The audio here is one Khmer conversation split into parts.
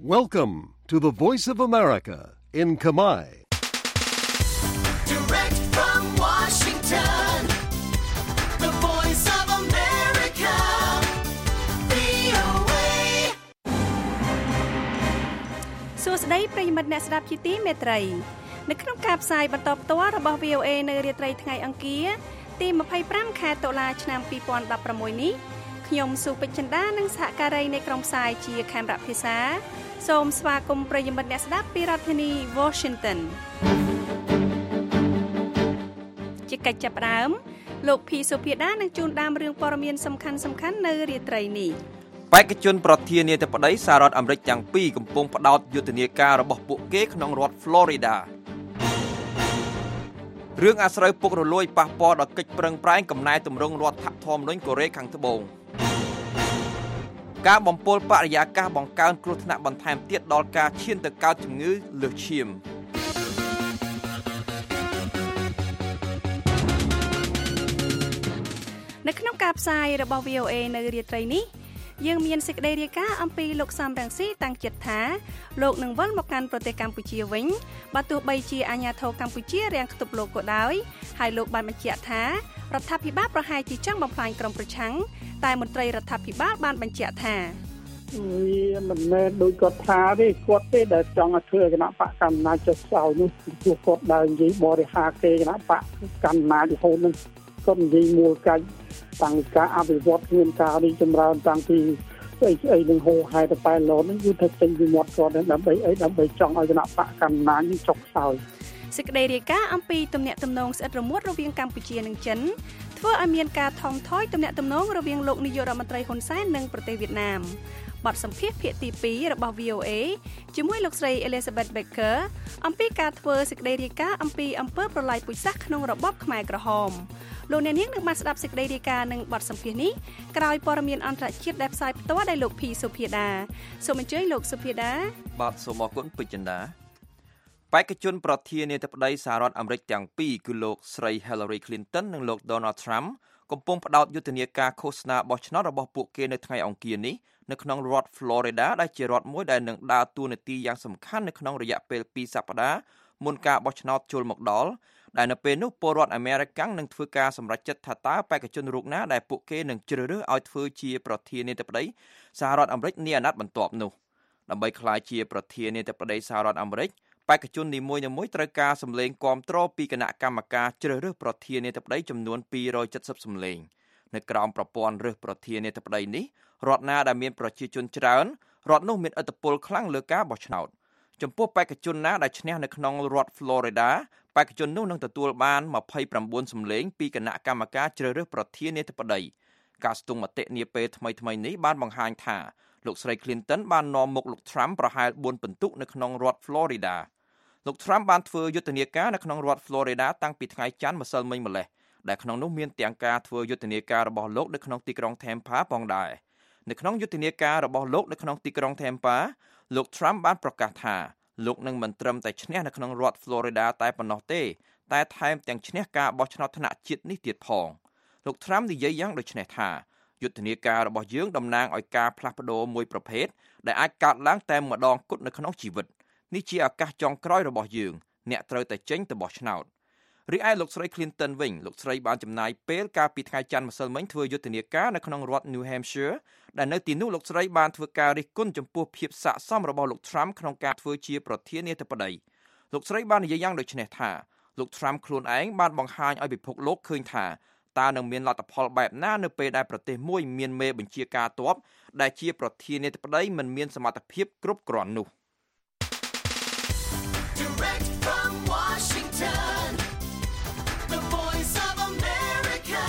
Welcome to the Voice of America in Khmer. Direct from Washington, the Voice of America, VOA. សួស្តីប្រិយមិត្តអ្នកស្ដាប់ជាទីមេត្រីនៅក្នុងការផ្សាយបន្តផ្ទាល់របស់ VOA នៅរាត្រីថ្ងៃអង្គារទី25ខែតុលាឆ្នាំ2016នេះខ្ញុំសុពេជ្រចិន្តានិងសហការីនៃក្រុមផ្សាយជាខេមរៈភាសាសូមស្វាគមន៍ប្រិយមិត្តអ្នកស្ដាប់ពីរដ្ឋធានី Washington ជាកិច្ចចាប់ផ្ដើមលោកភីសុភាដានឹងជួនដើមរឿងព័ត៌មានសំខាន់ៗនៅរាត្រីនេះបេក្ខជនប្រធានាធិបតីសហរដ្ឋអាមេរិកទាំងពីរកំពុងផ្ដោតយុទ្ធនាការរបស់ពួកគេក្នុងរដ្ឋ Florida រឿងអាស្រូវពុករលួយប៉ះពាល់ដល់កិច្ចប្រឹងប្រែងកំណែទម្រង់រដ្ឋធម្មនុញ្ញកូរ៉េខាងត្បូងការបំពុលបរិយាកាសបង្កើនគ្រោះថ្នាក់បន្ថែមទៀតដល់ការឈានទៅកើតជំងឺលើសឈាមនៅក្នុងការផ្សាយរបស់ VOA នៅរាត្រីនេះយើងមានសេចក្តីរាយការណ៍អំពីលោកសំរងស៊ីតាំងចិត្តថាលោកនឹងវិលមកកាន់ប្រទេសកម្ពុជាវិញបើទោះបីជាអាញាធរកម្ពុជារាំងខ្ទប់លោកក៏ដោយហើយលោកបានបញ្ជាក់ថារដ្ឋាភិបាលប្រហែលជាចង់បំផ្លាញក្រុមប្រឆាំងតែមន្ត្រីរដ្ឋាភិបាលបានបញ្ជាក់ថាវាមិនមែនដូចគាត់ថាទេគាត់ទេដែលចង់ឲ្យធ្វើគណៈបកកម្មាចុះខ្សោយនោះព្រោះគាត់ដើរនិយាយបរិហាគេគណៈបកកម្មារហូតនឹងគាត់និយាយមូលកាច់តាំងការអភិវឌ្ឍគ្មានការរីចម្រើនតាំងពីស្អីនឹងហូរហែទៅប៉ែឡូននេះគឺថាចេញពីមាត់គាត់ដើម្បីចង់ឲ្យគណៈបកកម្មានេះចុះខ្សោយសេចក្តីរាយការណ៍អំពីទំនាក់ទំនងស្អិតរមួតរវាងកម្ពុជានិងចិនធ្វើឲ្យមានការថមថយទំនាក់ទំនងរវាងលោកនាយករដ្ឋមន្ត្រីហ៊ុនសែននិងប្រទេសវៀតណាមបទសម្ភាសន៍ភាគទី2របស់ VOA ជាមួយលោកស្រី Elizabeth Baker អំពីការធ្វើសេចក្តីរាយការណ៍អំពីអំពើប្រល័យពូជសាសន៍ក្នុងរបបខ្មែរក្រហមលោកអ្នកនាងនឹងបានស្ដាប់សេចក្តីរាយការណ៍និងបទសម្ភាសន៍នេះក្រោយព័ត៌មានអន្តរជាតិដែលផ្សាយផ្ទាល់ដោយលោកភីសុភាដាសូមអញ្ជើញលោកសុភាដាបាទសូមអរគុណពេជ្រចិន្តាបេក្ខជនប្រធានាធិបតីសហរដ្ឋអាមេរិកទាំងពីរគឺលោកស្រី Hillary Clinton និងលោក Donald Trump កំពុងផ្ដោតយុទ្ធនាការឃោសនាបោះឆ្នោតរបស់ពួកគេនៅថ្ងៃអង្គារនេះនៅក្នុងរដ្ឋ Florida ដែលជារដ្ឋមួយដែលនឹងដើរតួនាទីយ៉ាងសំខាន់នៅក្នុងរយៈពេល2សប្តាហ៍មុនការបោះឆ្នោតចូលមកដល់ដែលនៅពេលនោះពលរដ្ឋអាមេរិកនឹងធ្វើការសម្រេចចិត្តថាតើបេក្ខជនរូបណាដែលពួកគេនឹងជ្រើសរើសឲ្យធ្វើជាប្រធានាធិបតីសហរដ្ឋអាមេរិកនាអាណត្តិបន្ទាប់នោះដើម្បីក្លាយជាប្រធានាធិបតីសហរដ្ឋអាមេរិកបេក្ខជននីមួយៗត្រូវការសម្លេងគាំទ្រពីគណៈកម្មការជ្រើសរើសប្រធានាធិបតីចំនួន270សម្លេងនៅក្រោមប្រព័ន្ធរើសប្រធានាធិបតីនេះរដ្ឋណាដែលមានប្រជាជនច្រើនរដ្ឋនោះមានឥទ្ធិពលខ្លាំងលើការបោះឆ្នោតចំពោះបេក្ខជនណាដែលឈ្នះនៅក្នុងរដ្ឋ Florida បេក្ខជននោះនឹងទទួលបាន29សម្លេងពីគណៈកម្មការជ្រើសរើសប្រធានាធិបតីការស្ទង់មតិនាពេលថ្មីៗនេះបានបង្ហាញថាលោកស្រី Clinton បាននាំមុខលោក Trump ប្រហែល4ពិន្ទុនៅក្នុងរដ្ឋ Florida លោក Trump បានធ្វើយុទ្ធនាការនៅក្នុងរដ្ឋ Florida តាំងពីថ្ងៃច័ន្ទម្សិលមិញម្លេះដែលក្នុងនោះមានទាំងការធ្វើយុទ្ធនាការរបស់លោកនៅក្នុងទីក្រុង Tampa ផងដែរនៅក្នុងយុទ្ធនាការរបស់លោកនៅក្នុងទីក្រុង Tampa លោក Trump បានប្រកាសថាលោកនឹងមិនត្រឹមតែឈ្នះនៅក្នុងរដ្ឋ Florida តែប៉ុណ្ណោះទេតែថែមទាំងឈ្នះការបោះឆ្នោតថ្នាក់ជាតិនេះទៀតផងលោក Trump និយាយយ៉ាងដូចនេះថាយុទ្ធនាការរបស់យើងតំណាងឲ្យការផ្លាស់ប្ដូរមួយប្រភេទដែលអាចកើតឡើងតែម្ដងគត់នៅក្នុងជីវិតនេះជាឱកាសចុងក្រោយរបស់យើងអ្នកត្រូវតែចេញទៅបោះឆ្នោតរីឯលោកស្រី Clinton វិញលោកស្រីបានចំណាយពេលកាលពីថ្ងៃច័ន្ទម្សិលមិញធ្វើយុទ្ធនាការនៅក្នុងរដ្ឋ New Hampshire ដែលនៅទីនោះលោកស្រីបានធ្វើការរិះគន់ចំពោះភាពស័ក្តិសមរបស់លោក Trump ក្នុងការធ្វើជាប្រធានាធិបតីលោកស្រីបាននិយាយយ៉ាងដូចនេះថាលោក Trump ខ្លួនឯងបានបង្ហាញឲ្យពិភពលោកឃើញថាតើនឹងមានលទ្ធផលបែបណានៅពេលដែលប្រទេសមួយមានមេបញ្ជាការទ័ពដែលជាប្រធានាធិបតីមិនមានសមត្ថភាពគ្រប់គ្រាន់នោះ Direct from Washington, the Voice of America,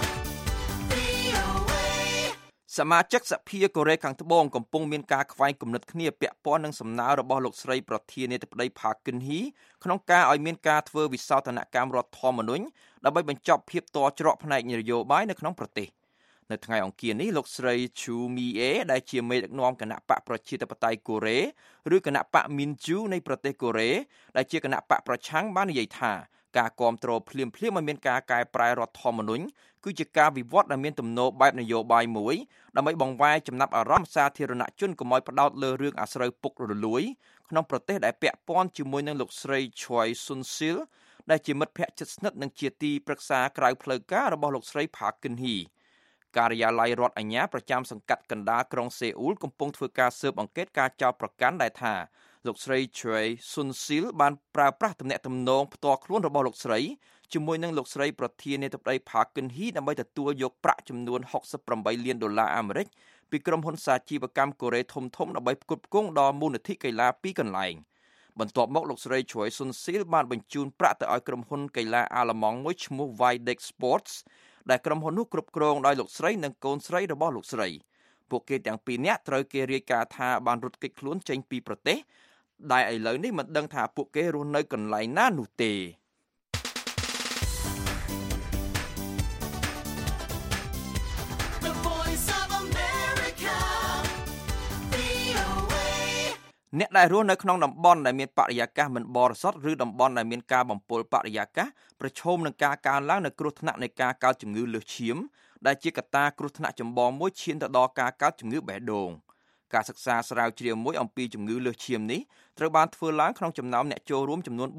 VOA. សមាជិកសភាកូរ៉េខាងត្បូងកំពុងមានការខ្វែងគំនិតគ្នាពាក់ព័ន្ធនឹងសំណើរបស់លោកស្រីប្រធានាធិបតី Park Geun-hye ក្នុងការឲ្យមានការធ្វើវិសោធនកម្មរដ្ឋធម្មនុញ្ញដើម្បីបញ្ចប់ភាពតច្រកផ្នែកនយោបាយនៅក្នុងប្រទេសនៅថ្ងៃអង្គារនេះលោកស្រី Chu Mi-ae ដែលជាមេដឹកនាំគណៈបកប្រជាធិបតេយ្យកូរ៉េឬគណៈបក Minju នៃប្រទេសកូរ៉េដែលជាគណៈបកប្រឆាំងបាននិយាយថាការគ្រប់គ្រងភ្លាមឲ្យមានការកែប្រែរដ្ឋធម្មនុញ្ញគឺជាការវិវត្តដែលមានទំនោរបែបនយោបាយមួយដើម្បីបង្វែរចំណាប់អារម្មណ៍សាធារណជនកុំឲ្យផ្ដោតលើរឿងអាស្រូវពុករលួយក្នុងប្រទេសដែលពាក់ព័ន្ធជាមួយនឹងលោកស្រី Choi Soon-sil ដែលជាមិត្តភក្តិជិតស្និទ្ធនិងជាទីប្រឹក្សាក្រៅផ្លូវការរបស់លោកស្រី Park Geun-hye ការិយាល័យរដ្ឋអាជ្ញាប្រចាំសង្កាត់កណ្ដាលក្រុងសេអ៊ូលកំពុងធ្វើការស៊ើបអង្កេតការចោទប្រកាន់ដែលថាលោកស្រី Choi Soon-sil បានប្រើប្រាស់ទំនាក់ទំនងផ្ទាល់ខ្លួនរបស់លោកស្រីជាមួយនឹងលោកស្រីប្រធានាធិបតី Park Geun-hye ដើម្បីទទួលយកប្រាក់ចំនួន$68 លានអាមេរិកពីក្រុមហ៊ុនសាជីវកម្មកូរ៉េធំៗដើម្បីផ្គត់ផ្គង់ដល់មូលនិធិកីឡាពីរកន្លែងបន្ទាប់មកលោកស្រី Choi Soon-sil បានបញ្ជូនប្រាក់ទៅឲ្យក្រុមហ៊ុនកីឡាអាល្លឺម៉ង់មួយឈ្មោះ Widex Sports ដែលក្រុមហ៊ុននោះគ្រប់គ្រងដោយលោកស្រីនិងកូនស្រីរបស់លោកស្រីពួកគេទាំងពីរនាក់ត្រូវគេរាយការណ៍ថាបានរត់គេចខ្លួនចេញពីប្រទេសដែលឥឡូវនេះមិនដឹងថាពួកគេរស់នៅកន្លែងណានោះទេ អ្នកដែលរស់នៅក្នុងតំបន់ដែលមានបរិយាកាសមិនបរិសុទ្ធឬតំបន់ដែលមានការបំពុលបរិយាកាសប្រឈមនឹងការកើនឡើងនៃគ្រោះថ្នាក់នៃការកើតជំងឺលើសឈាមដែលជាកត្តាគ្រោះថ្នាក់ចម្បងមួយឈានទៅដល់ការកើតជំងឺបេះដូងការសិក្សាស្រាវជ្រាវមួយអំពីជំងឺលើសឈាមនេះត្រូវបានធ្វើឡើងក្នុងចំណោមអ្នកចូលរួមចំនួន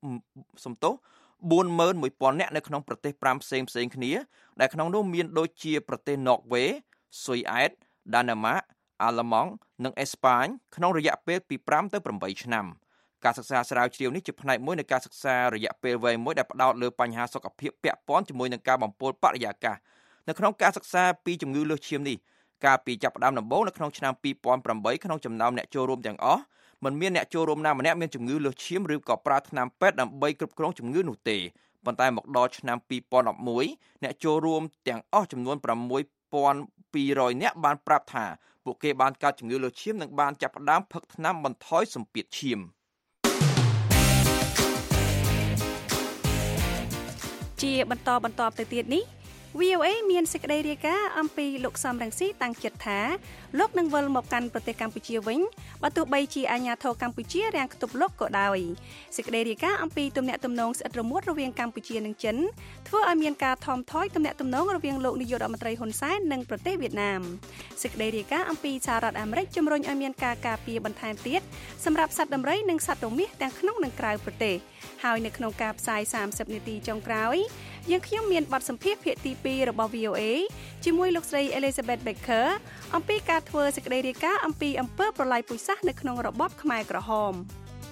41000 នាក់នៅក្នុងប្រទេស5ផ្សេងៗគ្នាដែលក្នុងនោះមានដូចជាប្រទេសណ័រវេ ស៊ុយអែត ដាណឺម៉ាក អាល្លឺម៉ង់និងអេស្ប៉ាញក្នុងរយៈពេលពី5ទៅ8ឆ្នាំការសិក្សាស្រាវជ្រាវនេះជាផ្នែកមួយនៃការសិក្សារយៈពេលវែងមួយដែលផ្ដោតលើបញ្ហាសុខភាពពាក់ព័ន្ធជាមួយនឹងការបំពុលបរិយាកាសនៅក្នុងការសិក្សាពីជំងឺលើសឈាមនេះកាលពីចាប់ផ្ដើមដំបូងនៅក្នុងឆ្នាំ2008ក្នុងចំណោមអ្នកចូលរួមទាំងអស់មិនមានអ្នកចូលរួមណាម្នាក់មានជំងឺលើសឈាមឬក៏ប្រើថ្នាំពេទ្យដើម្បីគ្រប់គ្រងជំងឺនោះទេប៉ុន្តែមកដល់ឆ្នាំ2011អ្នកចូលរួមទាំងអស់ចំនួន6200 នាក់បានប្រាប់ថាពួកគេបានកើតជំងឺលើសឈាមនិងបានចាប់ផ្ដើមផឹកថ្នាំបន្ថយសម្ពាធឈាមជាបន្តទៅទៀតនេះ VOA មានសេចក្តីរាយការណ៍អំពីលោកសំរងស៊ីតាំងចិត្តថាលោកនឹងវិលមកកាន់ប្រទេសកម្ពុជាវិញបើទោះបីជាអាញាធរកម្ពុជារាំងខ្ទប់លោកក៏ដោយសេចក្តីរាយការណ៍អំពីទំនាក់ទំនងស្អិតរមួតរវាងកម្ពុជានិងចិនធ្វើឲ្យមានការថមថយទំនាក់ទំនងរវាងលោកនាយករដ្ឋមន្ត្រីហ៊ុនសែននិងប្រទេសវៀតណាមសេចក្តីរាយការណ៍អំពីសហរដ្ឋអាមេរិកជំរុញឲ្យមានការការពារបន្ថែមទៀតសម្រាប់សត្វដំរីនិងសត្វរមាសទាំងក្នុងនិងក្រៅប្រទេសហើយនៅក្នុងការផ្សាយ30នាទីចុងក្រោយយើងខ្ញុំមានបទសម្ភាសន៍ភាគទី2របស់ VOA ជាមួយលោកស្រី Elizabeth Baker អំពីការធ្វើសេចក្តីរាយការណ៍អំពីអំពើប្រល័យពូជសាសន៍នៅក្នុងរបបខ្មែរក្រហម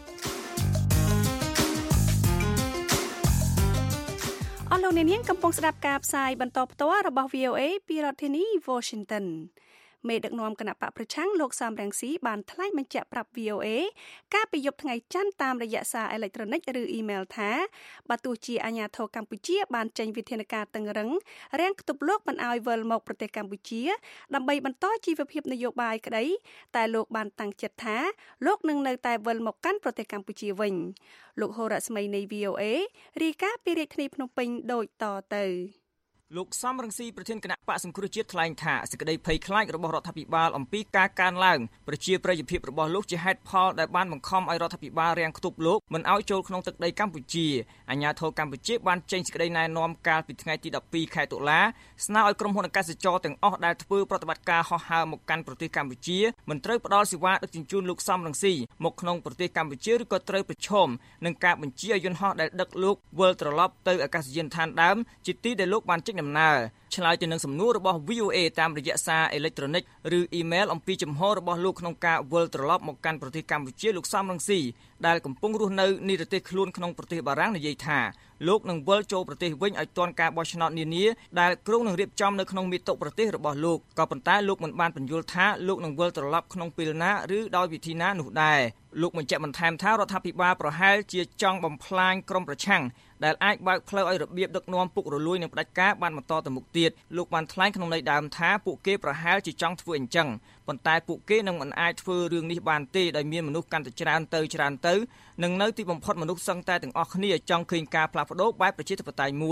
អស់លោកអ្នកនាងកំពុងស្ដាប់ការផ្សាយបន្តផ្ទាល់របស់ VOA ពីរដ្ឋធានី Washingtonមេដឹកនាំគណៈបកប្រឆាំងលោកសំរងស៊ីបានថ្លែងបញ្ជាក់ប្រាប់ VOA កាលពីយប់ថ្ងៃច័ន្ទតាមរយៈសារអេឡិចត្រូនិកឬអ៊ីមែលថាបើទោះជាអាញាធរកម្ពុជាបានចេញវិធានការតឹងរឹងរាំងខ្ទប់លោកមិនឲ្យវិលមកប្រទេសកម្ពុជាដើម្បីបន្តជីវភាពនយោបាយក្តីតែលោកបានតាំងចិត្តថាលោកនឹងនៅតែវិលមកកាន់ប្រទេសកម្ពុជាវិញលោកហូរ៉ាស្មីនៃ VOA រាយការណ៍ពីរាជធានីភ្នំពេញដូចតទៅលោកសំរងស៊ីប្រធានគណៈបកសង្គ្រោះជាតិថ្លែងថាសេចក្តីភ័យខ្លាចរបស់រដ្ឋាភិបាលអំពីការកើនឡើងប្រជាប្រិយភាពរបស់លោកជាហេតុផលដែលបានបង្ខំឲ្យរដ្ឋាភិបាលរាំងខ្ទប់លោកមិនឲ្យចូលក្នុងទឹកដីកម្ពុជាអាជ្ញាធរកម្ពុជាបានចេញសេចក្តីណែនាំកាលពីថ្ងៃទី12ខែតុលាស្នើឲ្យក្រុមហ៊ុនអាកាសចរទាំងអស់ដែលធ្វើប្រតិបត្តិការហោះហើរមកកាន់ប្រទេសកម្ពុជាមិនត្រូវផ្ដល់សេវាដឹកជញ្ជូនលោកសំរងស៊ីមកក្នុងប្រទេសកម្ពុជាឬក៏ត្រូវប្រឈមនឹងការបញ្ជាឲ្យយន្តហោះដែលដឹកលោកវិលត្រឡប់ទៅអាកាសយានដ្ឋានដើមជាទីដែលលោកបានចេញដំណើរឆ្លើយទៅនឹងសំណួររបស់ VOA តាមរយៈសារអេឡិចត្រូនិកឬអ៊ីមែលអំពីចំហរបស់លោកក្នុងការវិលត្រឡប់មកកាន់ប្រទេសកម្ពុជាលោកសំរងស៊ីដែលកំពុងរស់នៅនិរទេសខ្លួនក្នុងប្រទេសបារាំងនិយាយថាលោកនឹងវិលចូលប្រទេសវិញឲ្យទាន់ការបោះឆ្នោតនានាដែលគ្រោងនឹងរៀបចំនៅក្នុងមាតុប្រទេសរបស់លោកក៏ប៉ុន្តែលោកមិនបានបញ្យល់ថាលោកនឹងវិលត្រឡប់ក្នុងពេលណាឬដោយវិធីណានោះដែរលោកបញ្ជាក់បន្ថែមថារដ្ឋាភិបាលប្រហែលជាចង់បំផ្លាញក្រុមប្រឆាំងដែលអាចបើកផ្លូវឲ្យរបៀបដឹកនាំពុករលួយនិងផ្ដាច់ការបានបន្តទៅមុខទៀតលោកបានថ្លែងក្នុងន័យដើមថាពួកគេប្រហែលជាចង់ធ្វើអញ្ចឹងប៉ុន្តែពួកគេនឹងមិនអាចធ្វើរឿងនេះបានទេដោយមានមនុស្សកាន់តែច្រើនទៅនឹងនៅទីបំផុតមនុស្សសឹងតែទាំងអស់គ្នាចង់ឃើញការផ្លាស់ប្ដូរបែបប្រជាធិបតេយ្យមួយ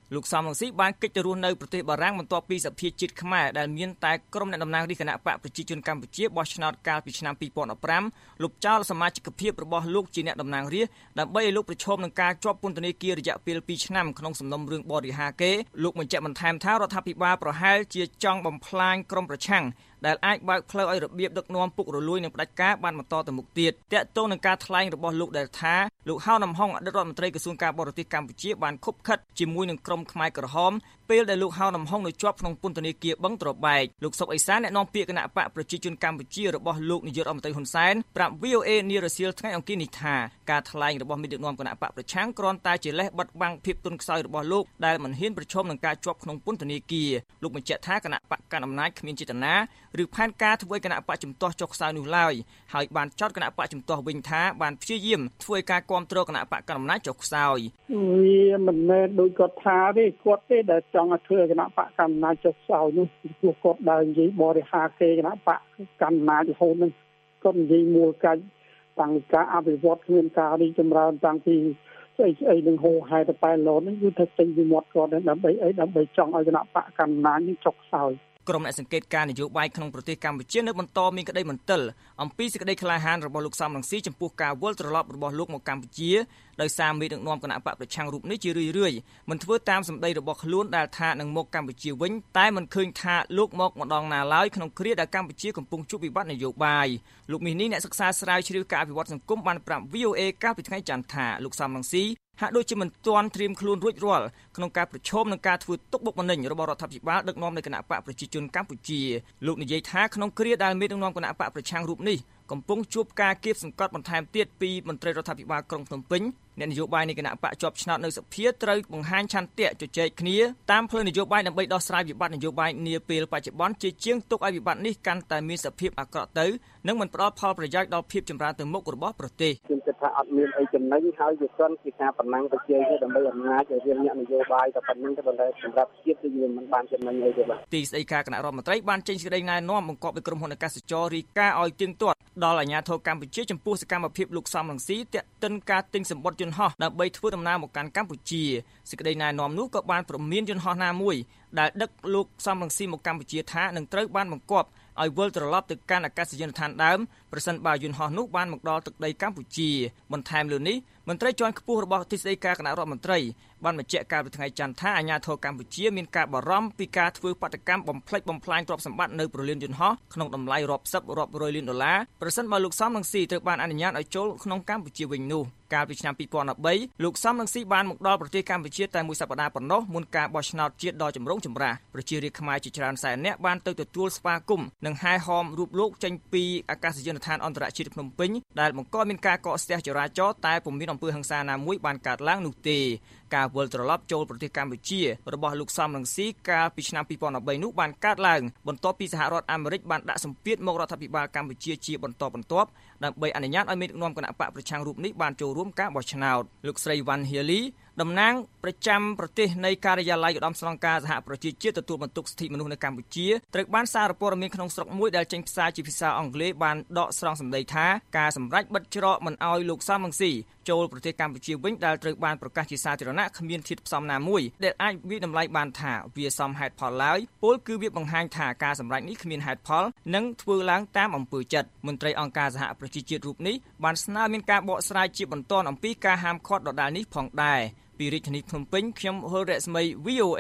លោកសំរងស៊ីបានកិច្ចទៅរស់នៅប្រទេសបារាំងបន្ទាប់ពីសភាជាតិខ្មែរដែលមានតែក្រុមអ្នកតំណាងរាជគណៈបកប្រជាជនកម្ពុជាបោះឆ្នោតកាលពីឆ្នាំ2015លុបចោលសមាជិកភាពរបស់លោកជាអ្នកតំណាងរាស្ត្រដើម្បីឲ្យលោកប្រឈមនឹងការជាប់ពន្ធនាគាររយៈពេល2ឆ្នាំក្នុងសំណុំរឿងបរិហាកេលោកបញ្ជាក់បន្ថែមថារដ្ឋាភិបាលប្រហែលជាចង់បំផ្លាញក្រុមប្រឆាំងដែលអាចបើកផ្លូវឲ្យរបៀបដឹកនាំពុករលួយនិងផ្ដាច់ការបានបន្តទៅមុខទៀតតាក់ទងនឹងការថ្លែងរបស់លោកដែលថាលោកហៅនំហុងអតីតរដ្ឋមន្ត្រីក្រសួងការបរទេសកម្ពុជាបានខុបខិតជាមួយនឹងក្រុមខ្មែរក្រហមពេលដែលលោកហៅនំហុងនៅជាប់ក្នុងពន្ធនាគារបឹងត្របែកលោកសុកអេសានអ្នកនាំពាក្យគណៈបកប្រជាជនកម្ពុជារបស់លោកនាយករដ្ឋមន្ត្រីហ៊ុនសែនប្រាប់ VOA នារសៀលថ្ងៃអង្គារនេះថាការថ្លែងរបស់មេដឹកនាំគណៈបកប្រឆាំងគ្រាន់តែជាលេសបិទបាំងភាពទន់ខ្សោយរបស់លោកដែលមិនហ៊ានប្រឈមនឹងការជាប់ក្នុងពន្ធនាគារលោកបញ្ជាក់ថាគណៈបកកណ្ដាលអំណាចគ្មានចេតនាឬផែនការធ្វើឲ្យគណៈបកជំទាស់ចុះខ្សោយនោះឡើយហើយបានចោទគណៈបកជំទាស់វិញថាបានព្យាយាមធ្វើឲ្យការគ្រប់គ្រងគណៈបកកណ្ដាលអំណាចចុះខ្សោយវាមិនមែនដូចគាត់ថាទេគាត់ទេដែលចង់ឲ្យធ្វើគណៈបកកណ្ដាលអំណាចចុះខ្សោយនោះព្រោះគាត់ដើរនិយាយបរិហាគេគណៈបកកណ្ដាលអំណាចរហូតនឹងគាត់និយាយមូលកាច់តាំងពីការអភិវឌ្ឍគ្មានការរីចម្រើនតាំងពីស្អីនឹងហូរហែទៅប៉ែលននេះគឺថាចេញពីមាត់គាត់ដើម្បីចង់ឲ្យគណៈបកកណ្ដាលអំណាចនេះចុះខ្សោយក្រុមអ្នកសង្កេតការណ៍នយោបាយក្នុងប្រទេសកម្ពុជានៅបន្តមានក្តីមន្ទិលអំពីសេចក្តីក្លាហានរបស់លោកសំរងស៊ីចំពោះការវិលត្រឡប់របស់លោកមកកម្ពុជាដោយសារមេដឹកនាំគណៈបកប្រឆាំងរូបនេះជារឿយៗមិនធ្វើតាមសម្ដីរបស់ខ្លួនដែលថានឹងមកកម្ពុជាវិញតែមិនឃើញថាលោកមកម្ដងណាឡើយក្នុងគ្រាដែលកម្ពុជាកំពុងជួបវិបត្តិនយោបាយលោកមីនេះអ្នកសិក្សាស្រាវជ្រាវការអភិវឌ្ឍសង្គមបានប្រាប់ VOA កាលពីថ្ងៃច័ន្ទថាលោកសំរងស៊ីហាក់ដូចជាមិនទាន់ត្រៀមខ្លួនរួចរាល់ក្នុងការប្រឈមនឹងការធ្វើទុកបុកម្នេញរបស់រដ្ឋាភិបាលដឹកនាំនៃគណៈបកប្រជាជនកម្ពុជាលោកនិយាយថាក្នុងគ្រាដែលមេដឹកនាំគណៈបកប្រឆាំងរូបនេះកំពុងជួបការគៀបសង្កត់បន្ថែមទៀតពីមន្ត្រីរដ្ឋាភិបាលក្រុងភ្នំពេញអ្នកនយោបាយនៃគណៈបកជាប់ឆ្នោតនៅសភាត្រូវបង្ហាញឆន្ទៈជជែកគ្នាតាមផ្លូវនយោបាយដើម្បីដោះស្រាយវិបត្តិនយោបាយនាពេលបច្ចុប្បន្នជាជាងទុកឲ្យវិបត្តិនេះកាន់តែមានសភាពអាក្រក់ទៅនិងមិនផ្ដល់ផលប្រយោជន៍ដល់ភាពចម្រើនទៅមុខរបស់ប្រទេសខ្ញុំគិតថាអត់មានអីចំណេញហើយវាគ្រាន់ជាការប្រណាំងប្រជែងដើម្បីអំណាចឲ្យរៀងអ្នកនយោបាយតែប៉ុណ្្នឹងទៅប៉ុន្តែសម្រាប់ជាតិគឺវាមិនបានចំណេញអីទេបាទទីស្តីការគណៈរដ្ឋមន្ត្រីបានចេញសេចក្តីណែនាំបង្គាប់ឲ្យក្រុមហ៊ុនអាកាសចររីកាឲ្យទៀងទាត់ដល់អាជ្ញាធរកម្ពុជាចំពោះសកម្មភាពលោកសំរងស៊ីទាក់ទិនការទិញសម្បត្តិយន្តហោះដើម្បីធ្វើដំណើរមកកាន់កម្ពុជាសេចក្តីណែនាំនោះក៏បានព្រមានយន្តហោះណាមួយដែលដឹកលោកសំរងស៊ីមកកម្ពុជាថានឹងត្រូវបានបង្គាប់ឲ្យវិលត្រឡប់ទៅកាន់អាកាសយានដ្ឋានដើមប្រសិនបើយន្តហោះនោះបានមកដល់ទឹកដីកម្ពុជាបន្ថែមលើនេះមន្ត្រីជាន់ខ្ពស់របស់ទីស្តីការគណៈរដ្ឋមន្ត្រីបានបញ្ជាក់កាលពីថ្ងៃច័ន្ទថាអាជ្ញាធរកម្ពុជាមានការបារម្ភពីការធ្វើបាតកម្មបំផ្លិចបំផ្លាញទ្រព្យសម្បត្តិនៅប្រលានយន្តហោះក្នុងតម្លៃរាប់សិបរាប់រយលានដុល្លារប្រសិនបើលោកសំរងស៊ីត្រូវបានអនុញ្ញាតឲ្យចូលក្នុងកម្ពុជាវិញនោះកាលពីឆ្នាំ2013លោកសំរងស៊ីបានមកដល់ប្រទេសកម្ពុជាតែមួយសប្តាហ៍ប៉ុណ្ណោះមុនការបោះឆ្នោតជាតិដ៏ចម្រូងចម្រាសប្រជារាស្ត្រខ្មែរជាច្រើនសែននាក់បានទៅទទួលស្វាគមន៍និងហែហោមរូបលោកចេញពីអាកាសយានដ្ឋានអន្តរជាតិភ្នំពេញដែលបង្កមានការកកស្ទះចរាចរណ៍តែពុំមានអំពើហិង្សាណាមួយបានកើតឡើងនោះទេការវិលត្រឡប់ចូលប្រទេសកម្ពុជារបស់លោកសំរងស៊ីកាលពីឆ្នាំ2013នោះបានកើតឡើងបន្ទាប់ពីសហរដ្ឋអាមេរិកបានដាក់សម្ពាធមករដ្ឋាភិបាលកម្ពុជាជាបន្តបន្ទាប់ដើម្បីអនុញ្ញាតឲ្យមេដឹកនាំគណៈបកប្រឆាំងរូបនេះបានចូលរួមការបោះឆ្នោតលោកស្រីវ៉ាន់ហៀលីតំណាងប្រចាំប្រទេសនៃការិយាល័យឧត្តមស្នងការសហប្រជាជាតិទទួលបន្ទុកសិទ្ធិមនុស្សនៅកម្ពុជាត្រូវបានសារព័ត៌មានក្នុងស្រុកមួយដែលចេញផ្សាយជាភាសាអង់គ្លេសបានដកស្រង់សម្ដីថាការសម្រេចបិទច្រកមិនឲ្យលោកសំរងស៊ីចូលប្រទេសកម្ពុជាវិញដែលត្រូវបានប្រកាសជាសាធារណៈគ្មានធាតុផ្សំណាមួយដែលអាចវិតម្លៃបានថាវាសមហេតុផលឡើយពលគឺវាបង្ហាញថាការសម្រេចនេះគ្មានហេតុផលនិងធ្វើឡើងតាមអំពើចិត្តមន្ត្រីអង្គការសហប្រជាជាតិរូបនេះបានស្នើមានការបកស្រាយជាបន្ទាន់អំពីការហាមឃាត់ដដែលនេះផងដែរពីរាជធានីភ្នំពេញខ្ញុំហុលរស្មី VOA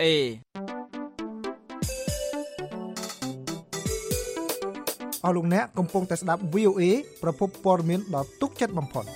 អស់លោកអ្នកកំពុងតែស្ដាប់ VOA ប្រភពព័ត៌មានដ៏ទុកចិត្តបំផុត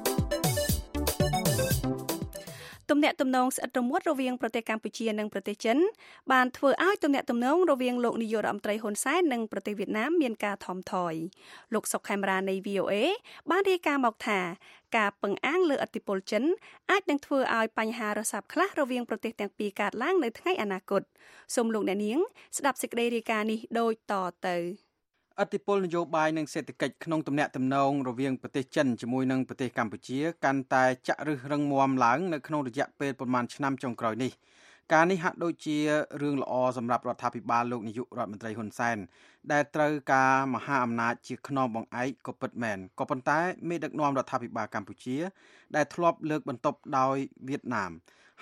ទំនាក់ទំនងស្អិតរមួតរវាងប្រទេសកម្ពុជានិងប្រទេសចិនបានធ្វើឲ្យទំនាក់ទំនងរវាងលោកនាយករដ្ឋមន្ត្រីហ៊ុនសែននិងប្រទេសវៀតណាមមានការថមថយលោកសុកខេមរានៃ VOA បានរាយការណ៍មកថាការពឹងអាងលើឥទ្ធិពលចិនអាចនឹងធ្វើឲ្យបញ្ហារស័ព្ទខ្លះរវាងប្រទេសទាំងពីរកើតឡើងនៅថ្ងៃអនាគតសូមលោកអ្នកនាងស្ដាប់សេចក្តីរាយការណ៍នេះដូចតទៅឥទ្ធិពលនយោបាយនិងសេដ្ឋកិច្ចក្នុងទំនាក់ទំនងរវាងប្រទេសចិនជាមួយនឹងប្រទេសកម្ពុជាកាន់តែចាក់ឫសរឹងមាំឡើងនៅក្នុងរយៈពេលប្រមាណឆ្នាំចុងក្រោយនេះការនេះហាក់ដូចជារឿងល្អសម្រាប់រដ្ឋាភិបាលលោកនាយករដ្ឋមន្ត្រីហ៊ុនសែនដែលត្រូវការមហាអំណាចជាខ្នងបង្អែកក៏ពិតមែនក៏ប៉ុន្តែមេដឹកនាំរដ្ឋាភិបាលកម្ពុជាដែលធ្លាប់លើកបន្ទប់ដោយវៀតណាម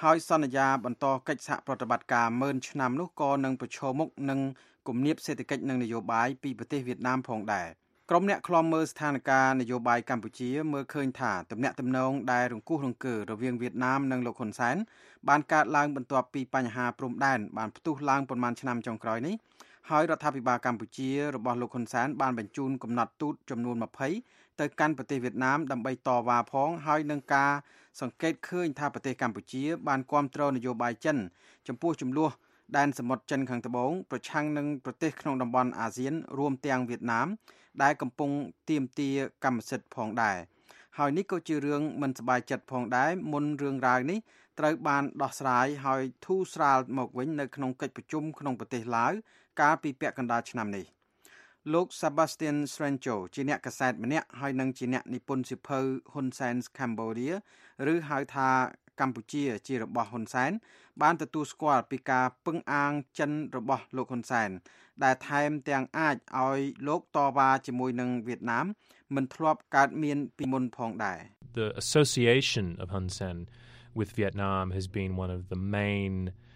ហើយសន្យាបន្តកិច្ចសហប្រតិបត្តិការ10000ឆ្នាំនោះក៏នឹងប្រឈមមុខនឹងគំនាបសេដ្ឋកិច្ចនិងនយោបាយពីប្រទេសវៀតណាមផងដែរក្រុមអ្នកឃ្លាំមើលស្ថានភាពនយោបាយកម្ពុជាមើលឃើញថាទំនាក់ទំនងដែលរង្គោះរង្គើរវាងវៀតណាមនិងលោកហ៊ុនសែនបានកើតឡើងបន្ទាប់ពីបញ្ហាព្រំដែនបានផ្ទុះឡើងប៉ុន្មានឆ្នាំចុងក្រោយនេះហើយរដ្ឋាភិបាលកម្ពុជារបស់លោកហ៊ុនសែនបានបញ្ជូនកំណត់ទូតចំនួន20ទៅកាន់ប្រទេសវៀតណាមដើម្បីតវ៉ាផងហើយនឹងការសង្កេតឃើញថាប្រទេសកម្ពុជាបានគាំទ្រនយោបាយចិនចំពោះចំនួនដែនសមុទ្រចិនខាងត្បូងប្រឆាំងនឹងប្រទេសក្នុងតំបន់អាស៊ានរួមទាំងវៀតណាមដែលកំពុងទាមទារកម្មសិទ្ធិផងដែរហើយនេះក៏ជារឿងមិនសប្បាយចិត្តផងដែរមុនរឿងរ៉ាវនេះត្រូវបានដោះស្រាយហើយធូរស្រាលមកវិញនៅក្នុងកិច្ចប្រជុំក្នុងប្រទេសឡាវកាលពីពាក់កណ្ដាលឆ្នាំនេះលោក Sebastian Srencho ជាអ្នកកាសែតម្នាក់ហើយនឹងជាអ្នកនិពន្ធសៀវភៅ Hun Sen's Cambodia ឬហៅថាកម្ពុជាជារបស់ហ៊ុនសែនបានទទួលស្គាល់ពីការពឹងអាងចិនរបស់លោកហ៊ុនសែនដែលថែមទាំងអាចឲ្យលោកតវ៉ាជាមួយនឹងវៀតណាមមិនធ្លាប់កើតមានពីមុនផងដែរ The association of Hun Sen with Vietnam has been one of the main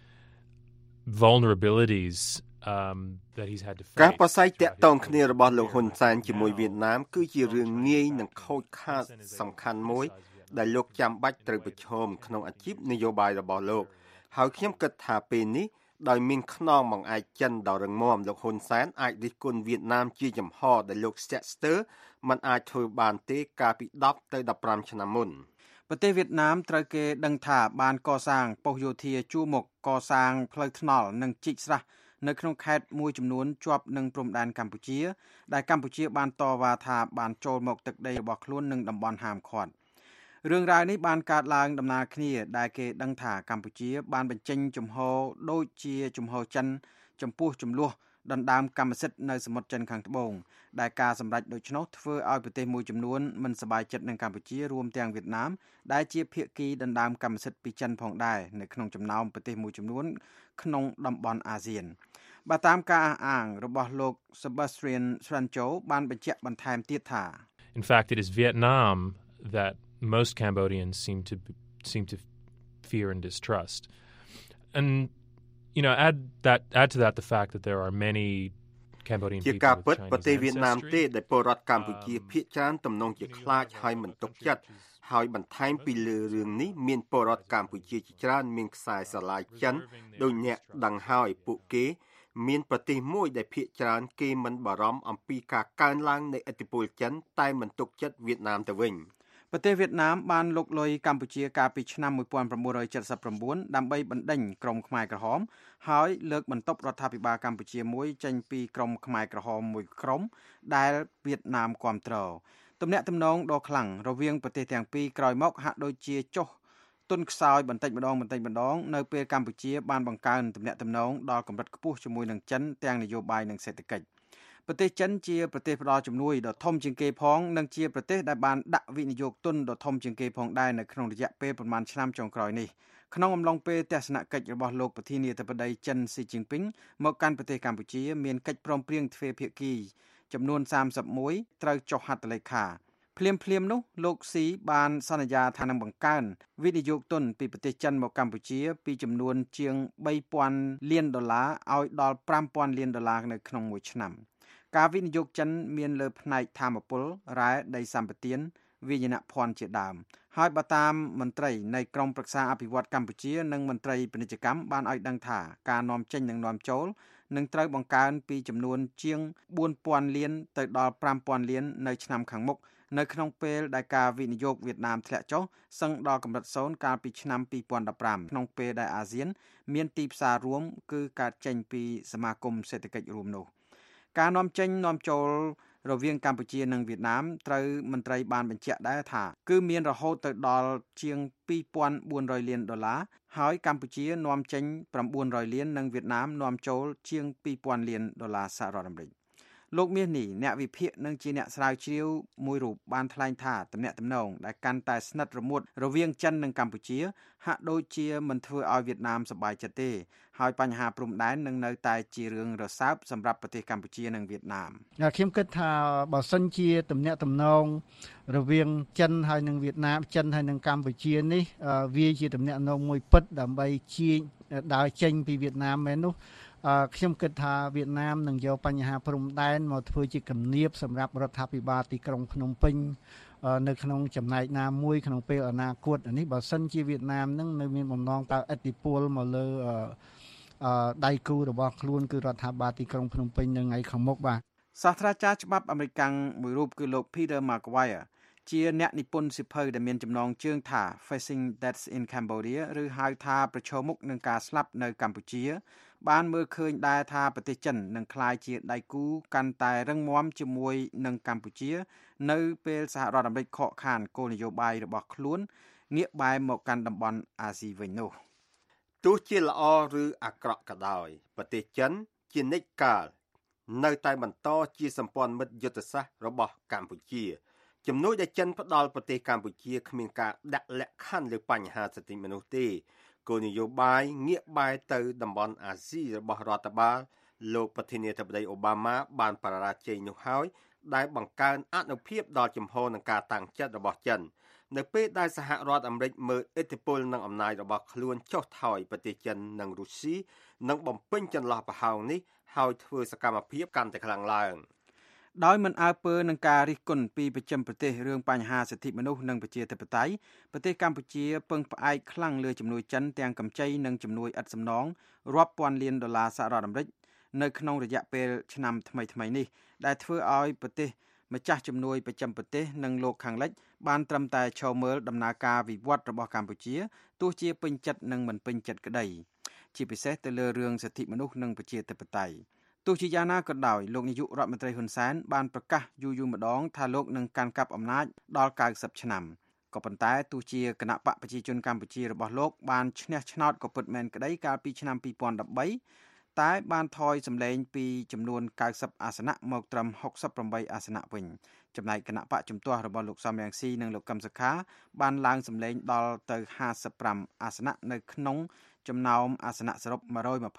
vulnerabilities that he's had to face ការប្រស័យតាក់ទងគ្នារបស់លោកហ៊ុនសែនជាមួយវៀតណាមគឺជារឿងងាយនិងខូចខាតសំខាន់មួយដែលលោកចាំបាច់ត្រូវប្រឈមក្នុងអាជីពនយោបាយរបស់លោកហើយខ្ញុំគិតថាពេលនេះដោយមានខ្នងបង្អែកចិនដ៏រឹងមាំលោកហ៊ុនសែនអាចរិះគន់វៀតណាមជាចំហដែលលោកស្ទាក់ស្ទើរមិនអាចធ្វើបានទេកាលពី10ទៅ15ឆ្នាំមុនប្រទេសវៀតណាមត្រូវគេដឹងថាបានកសាងប៉ុស្តិ៍យោធាជួរមុខកសាងផ្លូវថ្នល់និងជីកស្រះនៅក្នុងខេត្តមួយចំនួនជាប់នឹងព្រំដែនកម្ពុជាដែលកម្ពុជាបានតវ៉ាថាបានចូលមកទឹកដីរបស់ខ្លួននឹងតំបន់ហាមឃាត់រឿងរ៉ាវនេះបានកើតឡើងដំណើរគ្នាដែលគេដឹងថាកម្ពុជាបានបញ្ចេញជំហរដូចជាជំហរចិនចំពោះចំនួនដណ្ដើមកម្មសិទ្ធិនៅសមុទ្រចិនខាងត្បូងដែលការសម្រេចដូច្នោះធ្វើឲ្យប្រទេសមួយចំនួនមិនសប្បាយចិត្តនឹងកម្ពុជារួមទាំងវៀតណាមដែលជាភាគីដណ្ដើមកម្មសិទ្ធិពីចិនផងដែរនៅក្នុងចំណោមប្រទេសមួយចំនួនក្នុងតំបន់អាស៊ានបើតាមការអះអាងរបស់លោក Sebastian Srencho បានបញ្ជាក់បន្ថែមទៀតថា In fact it is Vietnam that most Cambodians seem to fear and distrust and you know add to that the fact that there are many Cambodian people ជាការពិតប្រទេសវៀតណាមទេដែលពលរដ្ឋកម្ពុជាភាគច្រើនទំនងជាខ្លាចហើយមិនទុកចិត្តហើយបន្ថែមពីលើរឿងនេះមានពលរដ្ឋកម្ពុជាជាច្រើនមានខ្សែស្រឡាយចិនដោយអ្នកដឹងហើយពួកគេមានប្រទេសមួយដែលភាគច្រើនគេមិនបារម្ភអំពីការកើនឡើងនៃឥទ្ធិពលចិនតែមិនទុកចិត្តវៀតណាមទៅវិញប្រទេសវៀតណាមបានលុកលុយកម្ពុជាកាលពីឆ្នាំ1979ដើម្បីបណ្ដេញក្រុមខ្មែរក្រហមហើយលើកបន្ទប់រដ្ឋាភិបាលកម្ពុជាមួយចេញពីក្រុមខ្មែរក្រហមមួយក្រុមដែលវៀតណាមគាំទ្រទំនាក់ទំនងដ៏ខ្លាំងរវាងប្រទេសទាំងពីរក្រោយមកហាក់ដូចជាចុះទុនខ្សោយបន្តិចម្ដងនៅពេលកម្ពុជាបានបង្កើនទំនាក់ទំនងដល់កម្រិតខ្ពស់ជាមួយនឹងចិនទាំងនយោបាយនិងសេដ្ឋកិច្ចប្រទេសចិនជាប្រទេសផ្ដល់ជំនួយដ៏ធំជាងគេផងនិងជាប្រទេសដែលបានដាក់វិនិយោគទុនដ៏ធំជាងគេផងដែរនៅក្នុងរយៈពេលប្រមាណឆ្នាំចុងក្រោយនេះក្នុងអំឡុងពេលទស្សនកិច្ចរបស់លោកប្រធានាធិបតីចិនស៊ីជីនពីងមកកាន់ប្រទេសកម្ពុជាមានកិច្ចព្រមព្រៀងទ្វេភាគីចំនួន31ត្រូវចុះហត្ថលេខាភ្លាមនោះលោកស៊ីបានសន្យាថានឹងបង្កើនវិនិយោគទុនពីប្រទេសចិនមកកម្ពុជាពីចំនួនជាង$3,000 លានឲ្យដល់$5,000 លាននៅក្នុងមួយឆ្នាំការវិនិយោគចិនមានលើផ្នែកថាមពលរ៉ែដីសម្បត្តិវិញ្ញាណភ័ណ្ឌជាដើមហើយបើតាមមន្ត្រីនៃក្រមប្រឹក្សាអភិវឌ្ឍកម្ពុជានិងមន្ត្រីពាណិជ្ជកម្មបានឲ្យដឹងថាការនាំចេញនិងនាំចូលនឹងត្រូវបង្កើនពីចំនួនជាង$4,000 លានទៅដល់$5,000 លាននៅឆ្នាំខាងមុខនៅក្នុងពេលដែលការវិនិយោគវៀតណាមធ្លាក់ចុះសឹងដល់កម្រិត0កាលពីឆ្នាំ2015ក្នុងពេលដែលអាស៊ានមានទីផ្សាររួមគឺកើតចេញពីសមាគមសេដ្ឋកិច្ចរួមនោះការនាំចេញនាំចូលរវាងកម្ពុជានិងវៀតណាមត្រូវមន្ត្រីបានបញ្ជាក់ដែរថាគឺមានរហូតទៅដល់ជាង$2,400 លានហើយកម្ពុជានាំចេញ$900 លាននិងវៀតណាមនាំចូលជាង$2,000 លានសហរដ្ឋអាមេរិកលោកមាសនេះអ្នកវិភាគនិងជាអ្នកស្រាវជ្រាវមួយរូបបានថ្លែងថាទំនាក់ទំនងដែលកាន់តែស្និទ្ធរមួតរវាងចិននិងកម្ពុជាហាក់ដូចជាមិនធ្វើឲ្យវៀតណាមសប្បាយចិត្តទេហើយបញ្ហាព្រំដែននឹងនៅតែជារឿងរសើបសម្រាប់ប្រទេសកម្ពុជានិងវៀតណាមខ្ញុំគិតថាបើសិនជាទំនាក់ទំនងរវាងចិនហើយនិងវៀតណាមចិនហើយនិងកម្ពុជានេះវាជាទំនាក់ទំនងមួយពិតដើម្បីជាដើរចេញពីវៀតណាមមែននោះខ្ញុំគិតថាវៀតណាមនឹងយកបញ្ហាព្រំដែនមកធ្វើជាគំនាបសម្រាប់រដ្ឋាភិបាលទីក្រុងភ្នំពេញនៅក្នុងចំណែកណាមួយក្នុងពេលអនាគតនេះបើសិនជាវៀតណាមនឹងនៅមានបំណងតើឥទ្ធិពលមកលើដៃគូរបស់ខ្លួនគឺរដ្ឋាភិបាលទីក្រុងភ្នំពេញនៅថ្ងៃខាងមុខបាទសាស្ត្រាចារ្យច្បាប់អាមេរិកមួយរូបគឺលោក Peter McGuire ជាអ្នកនិពន្ធសៀវភៅដែលមានចំណងជើងថា Facing Death in Cambodia ឬហៅថាប្រឈមមុខនឹងការស្លាប់នៅកម្ពុជាបានមើលឃើញដែរថាប្រទេសចិននឹងក្លាយជាដៃគូកាន់តែរឹងមាំជាមួយនឹងកម្ពុជានៅពេលសហរដ្ឋអាមេរិកខកខានគោលនយោបាយរបស់ខ្លួនងាកបែរមកកាន់តំបន់អាស៊ីវិញនោះទោះជាល្អឬអាក្រក់ក៏ដោយប្រទេសចិនជានិច្ចកាលនៅតែបន្តជាសម្ព័ន្ធមិត្តយុទ្ធសាស្ត្ររបស់កម្ពុជាជំនួយដែលចិនផ្ដល់ប្រទេសកម្ពុជាគ្មានការដាក់លក្ខខណ្ឌលើបញ្ហាសិទ្ធិមនុស្សទេគោលនយោបាយងាកបែរទៅតំបន់អាស៊ីរបស់រដ្ឋបាលលោកប្រធានាធិបតីអូបាម៉ាបានបរាជ័យនោះហើយដែលបង្កើនអនុភាពដល់ជំហរនឹងការតាំងចិត្តរបស់ចិននៅពេលដែលសហរដ្ឋអាមេរិកមើលឥទ្ធិពលនិងអំណាចរបស់ខ្លួនចុះថយប្រទេសចិននិងរុស្ស៊ីនឹងបំពេញចន្លោះប្រហោងនេះហើយធ្វើសកម្មភាពកាន់តែខ្លាំងឡើងដោយមិនអើពើនឹងការរិះគន់ពីប្រចាំប្រទេសរឿងបញ្ហាសិទ្ធិមនុស្សនិងប្រជាធិបតេយ្យប្រទេសកម្ពុជាពឹងផ្អែកខ្លាំងលើជំនួយចិនទាំងកម្ចីនិងជំនួយឥតសំណងរាប់ពាន់លានដុល្លារសហរដ្ឋអាមេរិកនៅក្នុងរយៈពេលឆ្នាំថ្មីៗនេះដែលធ្វើឲ្យប្រទេសម្ចាស់ជំនួយប្រចាំប្រទេសនិងលោកខាងលិចបានត្រឹមតែឈរមើលដំណើរការវិវត្តរបស់កម្ពុជាទោះជាពេញចិត្តនិងមិនពេញចិត្តក្តីជាពិសេសទៅលើរឿងសិទ្ធិមនុស្សនិងប្រជាធិបតេយ្យទោះជាយ៉ាងណាក៏ដោយលោកនាយករដ្ឋមន្ត្រីហ៊ុនសែនបានប្រកាសយូរម្ដងថាលោកនឹងកាន់កាប់អំណាចដល់90ឆ្នាំក៏ប៉ុន្តែទោះជាគណៈបកប្រជាជនកម្ពុជារបស់លោកបានឈ្នះឆ្នោតក៏ពិតមែនក្តីកាលពីឆ្នាំ2013តែបានថយសម្លេងពីចំនួន90អាសនៈមកត្រឹម68អាសនៈវិញចំណែកគណៈបកជំទាស់របស់លោកសំរងស៊ីនិងលោកកឹមសុខាបានឡើងសម្លេងដល់ទៅ55អាសនៈនៅក្នុងចំណោមអាសនៈសរុប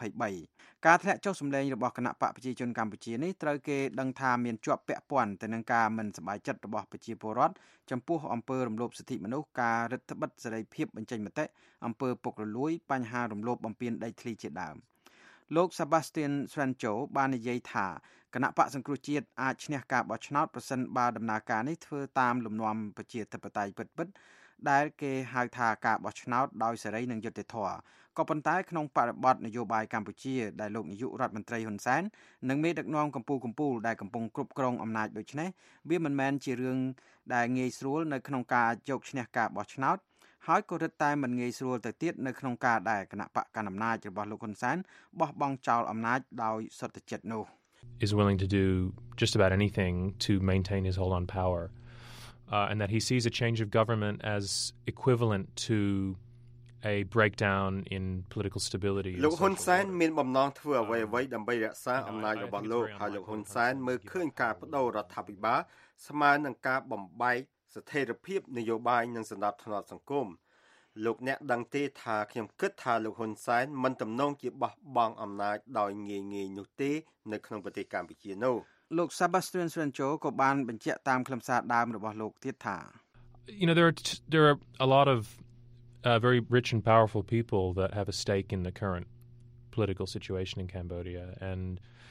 123ការធ្លាក់ចុះសម្លេងរបស់គណៈបកប្រជាជនកម្ពុជានេះត្រូវគេដឹងថាមានជាប់ពាក់ព័ន្ធទៅនឹងការមិនសប្បាយចិត្តរបស់ប្រជាពលរដ្ឋចំពោះអំពើរំលោភសិទ្ធិមនុស្សការរឹតបន្តឹងសេរីភាពបញ្ចេញមតិអំពើពុករលួយបញ្ហារំលោភបំពានដីធ្លីជាដើមលោក Sebastian Swancho បាននិយាយថាគណៈបកសង្គ្រោះជាតិអាចឈ្នះការបោះឆ្នោតប្រសិនបើដំណើរការនេះធ្វើតាមលំនាំប្រជាធិបតេយ្យពិតៗដែលគេហៅថាការបោះឆ្នោតដោយសេរីនិងយុត្តិធម៌ក៏ប៉ុន្តែក្នុងបរិបទនយោបាយកម្ពុជាដែលលោកនាយករដ្ឋមន្ត្រីហ៊ុនសែននិងមេដឹកនាំកម្ពុជាដែលកំពុងគ្រប់គ្រងអំណាចដូចនេះវាមិនមែនជារឿងដែលងាយស្រួលនៅក្នុងការយកឈ្នះការបោះឆ្នោតហើយក៏រឹតតែមិនងាយស្រួលទៅទៀតនៅក្នុងការដែលគណៈបកកណ្ដាលអំណាចរបស់លោកហ៊ុនសែនបោះបង់ចោលអំណាចដោយសុទ្ធចិត្តនោះ is willing to do just about anything to maintain his hold on power and that he sees a change of government as equivalent to a breakdown in political stability លោកហ៊ុនសែនមានបំណងធ្វើអ្វីៗដើម្បីរក្សាអំណាចរបស់លោកហើយលោកហ៊ុនសែនមើលឃើញការបដូររដ្ឋាភិបាលស្មើនឹងការបំបែកស្ថិរភាពនយោបាយនិងសណ្ដាប់ធ្នាប់សង្គមលោកអ្នកដឹងទេថាខ្ញុំគិតថាលោកហ៊ុនសែនមិនទំនងជាបោះបង់អំណាចដោយងាយៗនោះទេនៅក្នុងប្រទេសកម្ពុជានោះលោក Sebastian Swancho ក៏បានបញ្ជាក់តាមខ្លឹមសារដើមរបស់លោកទៀតថា You know there are a lot of very rich and powerful people that have a stake in the current political situation in Cambodia and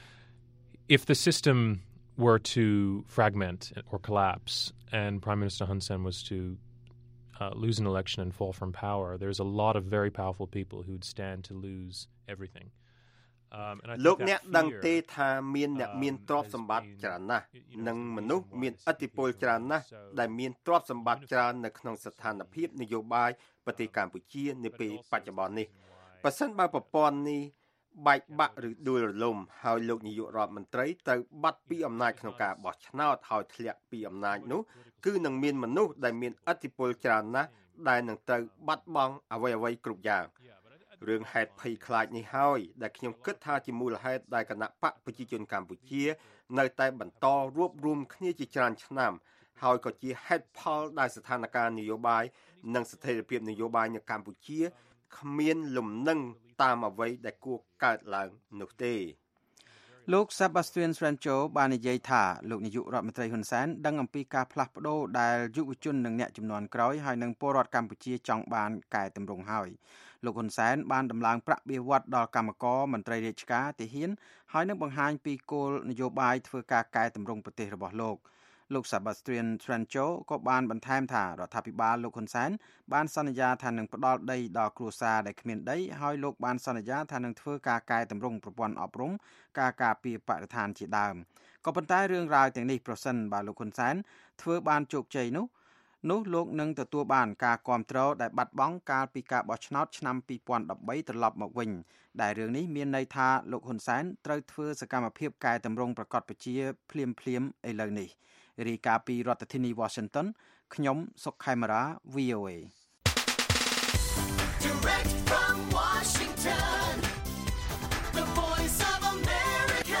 if the system were to fragment or collapse and Prime Minister Hun Sen was to lose an election and fall from power, there's a lot of very powerful people who would stand to lose everything. លោកអ្នកដឹងទេថាមានអ្នកមានទ្រព្យសម្បត្តិច្រើនណាស់និងមនុស្សមានឥទ្ធិពលច្រើនណាស់ដែលមានទ្រព្យសម្បត្តិច្រើននៅក្នុងស្ថានភាពនយោបាយប្រទេសកម្ពុជានាពេលបច្ចុប្បន្ននេះបើសិនបើប្រព័ន្ធនេះបែកបាក់ឬដួលរលំហើយលោកនាយករដ្ឋមន្ត្រីត្រូវបាត់ពីអំណាចក្នុងការបោះឆ្នោតហើយធ្លាក់ពីអំណាចនោះគឺនឹងមានមនុស្សដែលមានឥទ្ធិពលច្រើនណាស់ដែលនឹងត្រូវបាត់បង់អ្វីៗគ្រប់យ៉ាងរឿងហេតុភ័យខ្លាចនេះហើយដែលខ្ញុំគិតថាជាមូលហេតុដែលគណៈបកប្រជាជនកម្ពុជានៅតែបន្តរួបរวมគ្នាជាច្រើនឆ្នាំហើយក៏ជាហេតុផលដែលស្ថានភាពនយោបាយនិងស្ថិរភាពនយោបាយនៅកម្ពុជាគ្មានលំនឹងតាមអ្វីដែលគួរកើតឡើងនោះទេលោក Sebastian Rancho បាននិយាយថាលោកនាយករដ្ឋមន្ត្រីហ៊ុនសែនដឹងអំពីការផ្លាស់ប្ដូរដែលយុវជននិងអ្នកចំនួនក្រោយហើយនិងពលរដ្ឋកម្ពុជាចង់បានកែតម្រង់ហើយលោកហ៊ុនសែនបានដំឡើងប្រាក់បៀវត្សដល់កម្មករមន្ត្រីរាជការទាហានហើយនឹងបង្ហាញពីគោលនយោបាយធ្វើការកែតម្រង់ប្រទេសរបស់លោកSebastian Rancho ក៏បានបន្ថែមថារដ្ឋាភិបាលលោកហ៊ុនសែនបានសន្យាថានឹងផ្ដល់ដីដល់គ្រួសារដែលគ្មានដីហើយលោកបានសន្យាថានឹងធ្វើការកែតម្រង់ប្រព័ន្ធអប់រំការការពារបរិស្ថានជាដើមក៏ប៉ុន្តែរឿងរ៉ាវទាំងនេះប្រសិនបើលោកហ៊ុនសែនធ្វើបានជោគជ័យនោះលោកនឹងទទួលបានការគាំទ្រដែលបាត់បង់កាលពីការបោះឆ្នោតឆ្នាំ2013ត្រឡប់មកវិញដែលរឿងនេះមានន័យថាលោកហ៊ុនសែនត្រូវធ្វើសកម្មភាពកែតម្រង់ប្រកបប្រជាភ្លាមឥឡូវនេះរាយការណ៍ពីរដ្ឋធានី Washington ខ្ញុំសុកខេមរា VOA Direct from Washington The Voice of America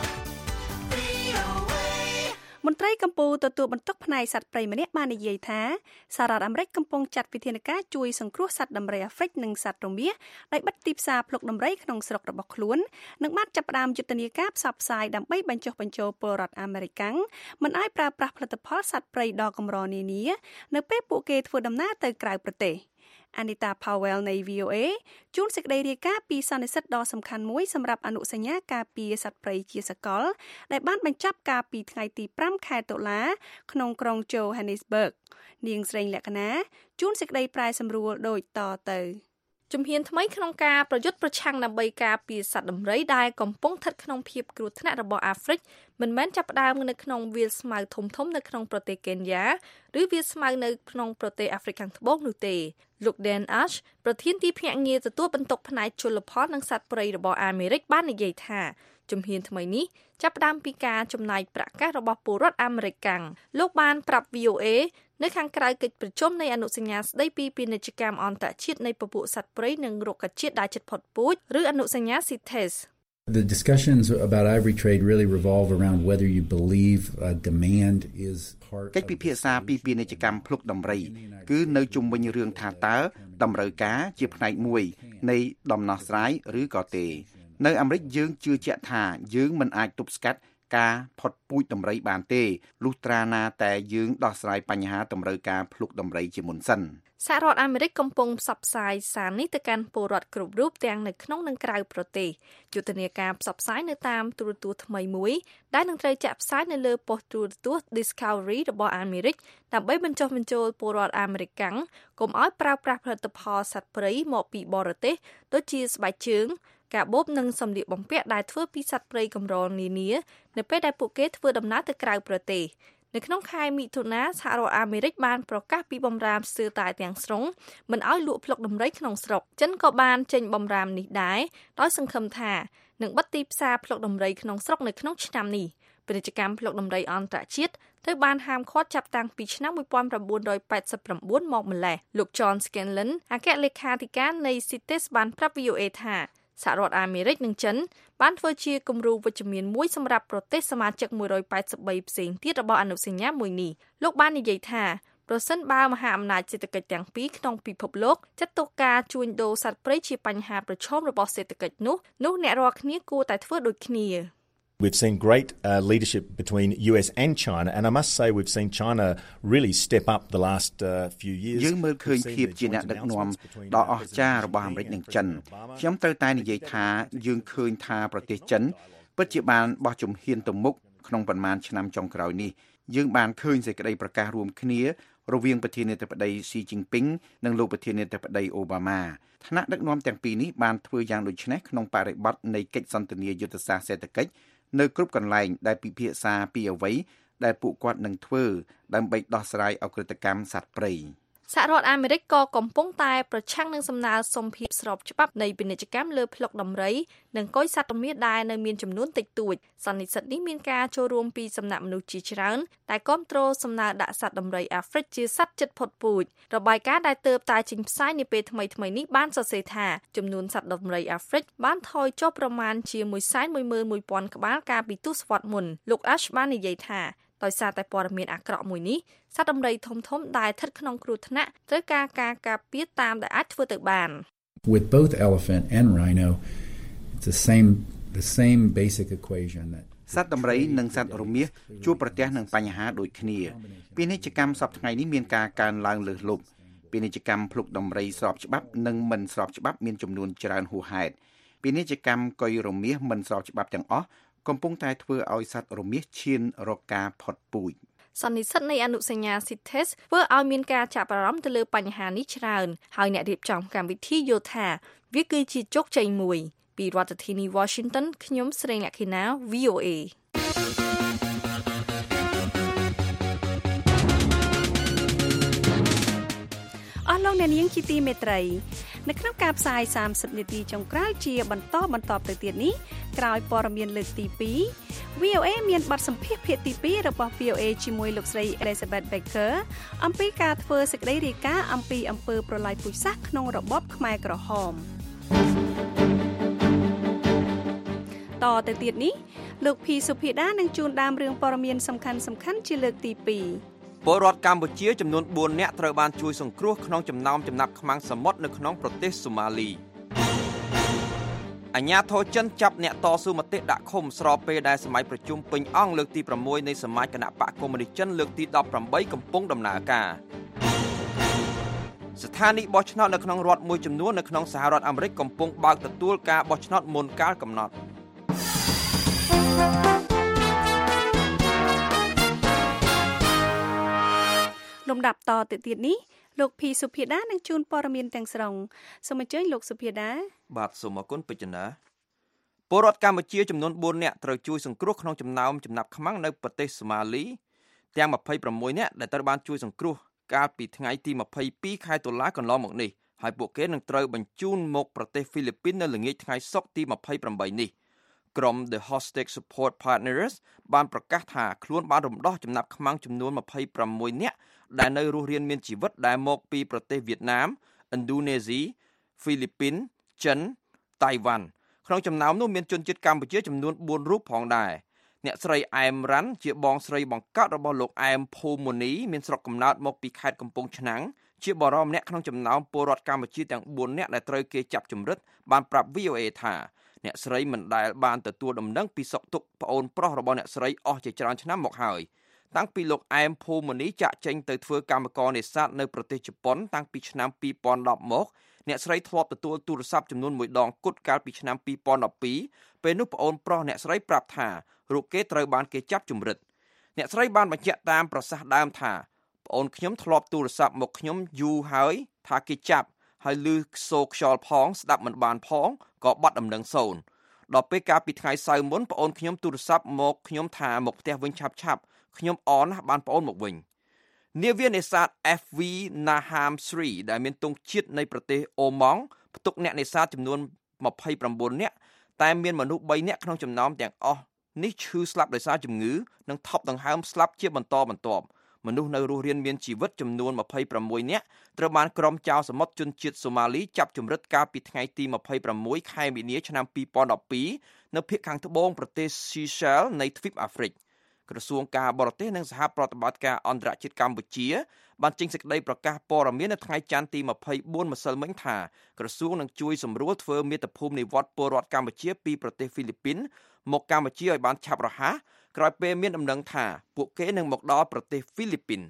VOA មន្ត្រីកម្ពុជាទទួលបន្ទុកផ្នែកសត្វព្រៃម្នាក់បាននិយាយថាសហរដ្ឋអាមេរិកកំពុងចាត់វិធានការជួយសង្គ្រោះសត្វដំរីអាហ្វ្រិកនិងសត្វរមាសដែលបិទទីផ្សារភ្លុកដំរីក្នុងស្រុករបស់ខ្លួននិងបានចាប់ផ្ដើមយុទ្ធនាការផ្សព្វផ្សាយដើម្បីបញ្ចុះបញ្ចូលពលរដ្ឋអាមេរិកមិនឲ្យប្រើប្រាស់ផលិតផលសត្វព្រៃដ៏កម្រនានានៅពេលពួកគេធ្វើដំណើរទៅក្រៅប្រទេសAnita Powell នៃ VOA ជួនសេចក្តីរាយការណ៍ពីសន្និសីទដ៏សំខាន់មួយសម្រាប់អនុសញ្ញាការពារសត្វព្រៃជាសកលដែលបានបញ្ចប់កាលពីថ្ងៃទី5ខែតុលាក្នុងក្រុង Johannesburg នាងស្រីលក្ខណាជួនសេចក្តីប្រែសម្រួលដូចតទៅជំហានថ្មីក្នុងការប្រយុទ្ធប្រឆាំងដើម្បីការពារសត្វដំរីដែលកំពុងស្ថិតក្នុងភាពគ្រោះថ្នាក់របស់អាហ្វ្រិកមិនមែនចាប់ផ្ដើមនៅក្នុងវាលស្មៅធំៗនៅក្នុងប្រទេសកេនយ៉ាឬវាលស្មៅនៅក្នុងប្រទេសអាហ្វ្រិកខាងត្បូងនោះទេលោក Dan Ash ប្រធានទីភ្នាក់ងារទទួលបន្ទុកផ្នែកជលផលនិងសត្វព្រៃរបស់អាមេរិកបាននិយាយថាជំហានថ្មីនេះចាប់ផ្ដើមពីការចំណាយប្រាក់កាសរបស់ពលរដ្ឋអាមេរិកលោកបានប្រាប់ VOA នៅខាងក្រៅកិច្ចប្រជុំនៃអនុសញ្ញាស្តីពីពាណិជ្ជកម្មអន្តរជាតិនៃពពួកសត្វព្រៃនិងរុក្ខជាតិដែលជិតផុតពូជឬអនុសញ្ញា CITES The discussions about ivory trade really revolve around whether you believe demand is part កិច្ចពិភាក្សាពីពាណិជ្ជកម្មភ្លុកដំរីគឺនៅជុំវិញរឿងថាតើតម្រូវការជាផ្នែកមួយនៃដំណោះស្រាយឬក៏ទេនៅអាមេរិកយើងជឿជាក់ថាយើងមិនអាចទប់ស្កាត់ការផុតពូជដំរីបានទេលុះត្រាណាតែយើងដោះស្រាយបញ្ហាតម្រូវការភ្លុកដំរីជាមុនសិនសហរដ្ឋអាមេរិកកំពុងផ្សព្វផ្សាយសារនេះទៅកាន់ពលរដ្ឋគ្រប់រូបទាំងនៅក្នុងនិងក្រៅប្រទេសយុទ្ធនាការផ្សព្វផ្សាយនៅតាមទូរទស្សន៍ថ្មីមួយដែលនឹងត្រូវចាក់ផ្សាយនៅលើប៉ុស្តិ៍ទូរទស្សន៍ Discovery របស់អាមេរិកដើម្បីបញ្ចុះបញ្ចូលពលរដ្ឋអាមេរិកកុំឲ្យប្រើប្រាស់ផលិតផលសត្វព្រៃមកពីបរទេសដូចជាស្បែកជើងកាបូបនិងសម្លៀកបំពាក់ដែលធ្វើពីសត្វព្រៃកម្រនានានៅពេលដែលពួកគេធ្វើដំណើរទៅក្រៅប្រទេសនៅក្នុងខែមិថុនាសហរដ្ឋអាមេរិកបានប្រកាសពីបម្រាមស្ទើរតែទាំងស្រុងមិនឲ្យលក់ភ្លុកដំរីក្នុងស្រុកចិនក៏បានចេញបម្រាមនេះដែរដោយសង្ឃឹមថានឹងបិទទីផ្សារភ្លុកដំរីក្នុងស្រុកនៅក្នុងឆ្នាំនេះពាណិជ្ជកម្មភ្លុកដំរីអន្តរជាតិត្រូវបានហាមឃាត់ចាប់តាំងពីឆ្នាំ1989មកម្លេះលោក John Scanlon អគ្គលេខាធិការនៃ CITES បានប្រាប់ VOA ថាសហរដ្ឋអាមេរិកនិងចិនបានធ្វើជាគំរូវិជ្ជមានមួយសម្រាប់ប្រទេសសមាជិក183ផ្សេងទៀតរបស់អនុសញ្ញាមួយនេះលោកបាននិយាយថាប្រសិនបើមហាអំណាចសេដ្ឋកិច្ចទាំងពីរក្នុងពិភពលោកចាត់ទុកការជួញដូរសត្វព្រៃជាបញ្ហាប្រឈមរបស់សេដ្ឋកិច្ចនោះអ្នករាល់គ្នាគួរតែធ្វើដូចគ្នា We've seen great leadership between US and China, and I must say we've seen China really step up the last few years. យើងមើលឃើញភាពជាអ្នកដឹកនាំដ៏អស្ចារ្យរបស់អាមេរិកនិងចិនខ្ញុំត្រូវតែនិយាយថាយើងឃើញថាប្រទេសចិនពិតជាបានបោះជំហានទៅមុខក្នុងប៉ុន្មានឆ្នាំចុងក្រោយនេះយើងបានឃើញសេចក្តីប្រកាសរួមគ្នារវាងប្រធានាធិបតីស៊ីជីនពីងនិងលោកប្រធានាធិបតីអូបាម៉ាថ្នាក់ដឹកនាំទាំងពីរនេះបានធ្វើយ៉ាងដូចនេះក្នុងបរិបទនៃកិច្ចសន្ទនាយុទ្ធសាស្ត្រសេដ្ឋកិច្ចនៅគ្រប់កន្លែងដែលពិភាក្សាពីអ្វីដែលពួកគាត់នឹងធ្វើដើម្បីដោះស្រាយអក្រិតកម្មសត្វព្រៃសហរដ្ឋអាមេរិកក៏កំពុងតែប្រឆាំងនឹងសំណើសុំភាពស្របច្បាប់នៃពាណិជ្ជកម្មលើភ្លុកដំរីនិងកុយសត្វរមៀតដែលនៅមានចំនួនតិចតួចសន្និសីទនេះមានការចូលរួមពីសំណាក់មនុស្សជាច្រើនដែលគាំទ្រសំណើដាក់សត្វដំរីអាហ្វ្រិកជាសត្វជិតផុតពូជរបាយការណ៍ដែលទើបតែចេញផ្សាយនាពេលថ្មីៗនេះបានសរសេរថាចំនួនសត្វដំរីអាហ្វ្រិកបានថយចុះប្រមាណជា 111,000 ក្បាលកាលពីទសវត្សរ៍មុនលោក Ash បាននិយាយថាដោយសារតែព័ត៌មានអាក្រក់មួយនេះសត្វដំរីធំៗដែលស្ថិតក្នុងគ្រោះថ្នាក់ត្រូវការការពារតាមដែលអាចធ្វើទៅបាន With both elephant and rhino it's the same basic equation that សត្វដំរីនិងសត្វរមាសជួបប្រទះនឹងបញ្ហាដូចគ្នាពាណិជ្ជកម្មសប្តាហ៍ថ្ងៃនេះមានការកើនឡើងលើសលប់ពាណិជ្ជកម្មភ្លុកដំរីស្របច្បាប់និងមិនស្របច្បាប់មានចំនួនច្រើនហួសហេតុពាណិជ្ជកម្មកុយរមាសមិនស្របច្បាប់ទាំងអស់កំពុងតែធ្វើឲ្យសត្វរមាសឈានរកការផុតពូជសន្និសីទនៃអនុសញ្ញា CITES ធ្វើឲ្យមានការចាប់អារម្មណ៍ទៅលើបញ្ហានេះច្រើនហើយអ្នករៀបចំកម្មវិធីយល់ថាវាគឺជាជោគជ័យមួយពីរដ្ឋធានី Washington ខ្ញុំស្រីលក្ខិណា VOA អស់លោកអ្នកនាងជាទីមេត្រីនៅក្នុងការផ្សាយ30នាទីចុងក្រោយជាបន្តទៅទៀតនេះក្រោយព័ត៌មានលើកទី2 VOA មានបទសម្ភាសន៍ភាគទី2របស់ VOA ជាមួយលោកស្រី Elizabeth Baker អំពីការធ្វើសេចក្តីរាយការណ៍អំពីអំពើប្រល័យពូជសាសន៍ក្នុងរបបខ្មែរក្រហមតទៅទៀតនេះលោកភីសុភាដានឹងជួនដើមរឿងព័ត៌មានសំខាន់ជាលើកទី2 ពលរដ្ឋកម្ពុជាចំនួន4នាក់ត្រូវបានជួយសង្គ្រោះក្នុងចំណោមចំណាប់ខ្មាំងសមុទ្រនៅក្នុងប្រទេសសូម៉ាលីអាជ្ញាធរចិនចាប់អ្នកតស៊ូមតិដាក់ឃុំស្របពេលដែលសម័យប្រជុំពេញអង្គលើកទី6នៃសមាជគណៈបកកុម្មុយនីសចិនលើកទី18កំពុងដំណើរការស្ថានីយ៍បោះឆ្នោតនៅក្នុងរដ្ឋមួយចំនួននៅក្នុងសហរដ្ឋអាមេរិកកំពុងបើកទទួលការបោះឆ្នោតមុនកាលកំណត់លំដាប់តទៅទៀតនេះលោកភីសុភាដានឹងជួនព័ត៌មានទាំងស្រុងសូមអញ្ជើញលោកសុភាដាបាទសូមអរគុណពេជ្រណាពលរដ្ឋកម្ពុជាចំនួន4នាក់ត្រូវជួយសង្គ្រោះក្នុងចំណោមចំណាប់ខ្មាំងនៅប្រទេសសូម៉ាលីទាំង26នាក់ដែលត្រូវបានជួយសង្គ្រោះកាលពីថ្ងៃទី22ខែតុលាកន្លងមកនេះហើយពួកគេនឹងត្រូវបញ្ជូនមកប្រទេសហ្វីលីពីននៅល្ងាចថ្ងៃសុក្រទី28នេះក្រុម The Hostage Support Partners បានប្រកាសថាខ្លួនបានរំដោះចំណាប់ខ្មាំងចំនួន26នាក់ដែលនៅរស់រានមានជីវិតដែលមកពីប្រទេសវៀតណាមឥណ្ឌូនេស៊ីហ្វីលីពីនចិនតៃវ៉ាន់ក្នុងចំណោមនោះមានជនជាតិកម្ពុជាចំនួន4រូបផងដែរអ្នកស្រីអែមរ៉ាន់ជាបងស្រីបង្កើតរបស់លោកអែមភូម៉ូនីមានស្រុកកំណើតមកពីខេត្តកំពង់ឆ្នាំងជាបរិមម្នាក់ក្នុងចំណោមពលរដ្ឋកម្ពុជាទាំង4នាក់ដែលត្រូវគេចាប់ជំរិតបានប្រាប់ VOA ថាអ្នកស្រីមិនដែលបានទទួលដំណឹងពីសុខទុក្ខប្អូនប្រុសរបស់អ្នកស្រីអស់ជាច្រើនឆ្នាំមកហើយតាំងពីលោកអែមភូម៉ូនីចាក់ចេញទៅធ្វើកម្មករនេសាទនៅប្រទេសជប៉ុនតាំងពីឆ្នាំ2010មកអ្នកស្រីធ្លាប់ទទួលទូរស័ព្ទចំនួន1ដងគត់កាលពីឆ្នាំ2012ពេលនោះប្អូនប្រុសអ្នកស្រីប្រាប់ថារូបគេត្រូវបានគេចាប់ជំរិតអ្នកស្រីបានបញ្ជាក់តាមប្រសាសន៍ដើមថាប្អូនខ្ញុំធ្លាប់ទូរស័ព្ទមកខ្ញុំយូរហើយថាគេចាប់ហើយឮសូរខ្យល់ផងស្ដាប់មិនបានផងក៏បាត់ដំណឹងសូន្យដល់ពេលកាលពីថ្ងៃសៅរ៍មុនប្អូនខ្ញុំទូរស័ព្ទមកខ្ញុំថាមកផ្ទះវិញឆាប់ខ្ញុំអរណាស់បានប្អូនមកវិញនាវានេសាទ FV Naham 3ដែលមានទង់ជាតិនៃប្រទេសអូម៉ង់ផ្ទុកអ្នកនេសាទចំនួន29នាក់តែមានមនុស្ស3នាក់ក្នុងចំណោមទាំងអស់នេះឈឺស្លាប់ដោយសារជំងឺនិងថប់ដង្ហើមស្លាប់ជាបន្តបន្ទាប់មនុស្សនៅរស់រានមានជីវិតចំនួន26នាក់ត្រូវបានក្រុមចៅសមុទ្រជនជាតិសូម៉ាលីចាប់ជំរិតកាលពីថ្ងៃទី26ខែមីនាឆ្នាំ2012នៅភាគខាងត្បូងប្រទេស Seychelles នៃទ្វីបអាហ្វ្រិកក្រសួងការបរទេសនិងសហប្រតិបត្តិការអន្តរជាតិកម្ពុជាបានចេញសេចក្តីប្រកាសព័ត៌មាននៅថ្ងៃច័ន្ទទី24ម្សិលមិញថាក្រសួងនឹងជួយសម្រួលធ្វើមាតុភូមិនិវត្តន៍ពលរដ្ឋកម្ពុជាពីប្រទេសហ្វីលីពីនមកកម្ពុជាឲ្យបានឆាប់រហ័សក្រោយពេលមានដំណឹងថាពួកគេនឹងមកដល់ប្រទេសហ្វីលីពីន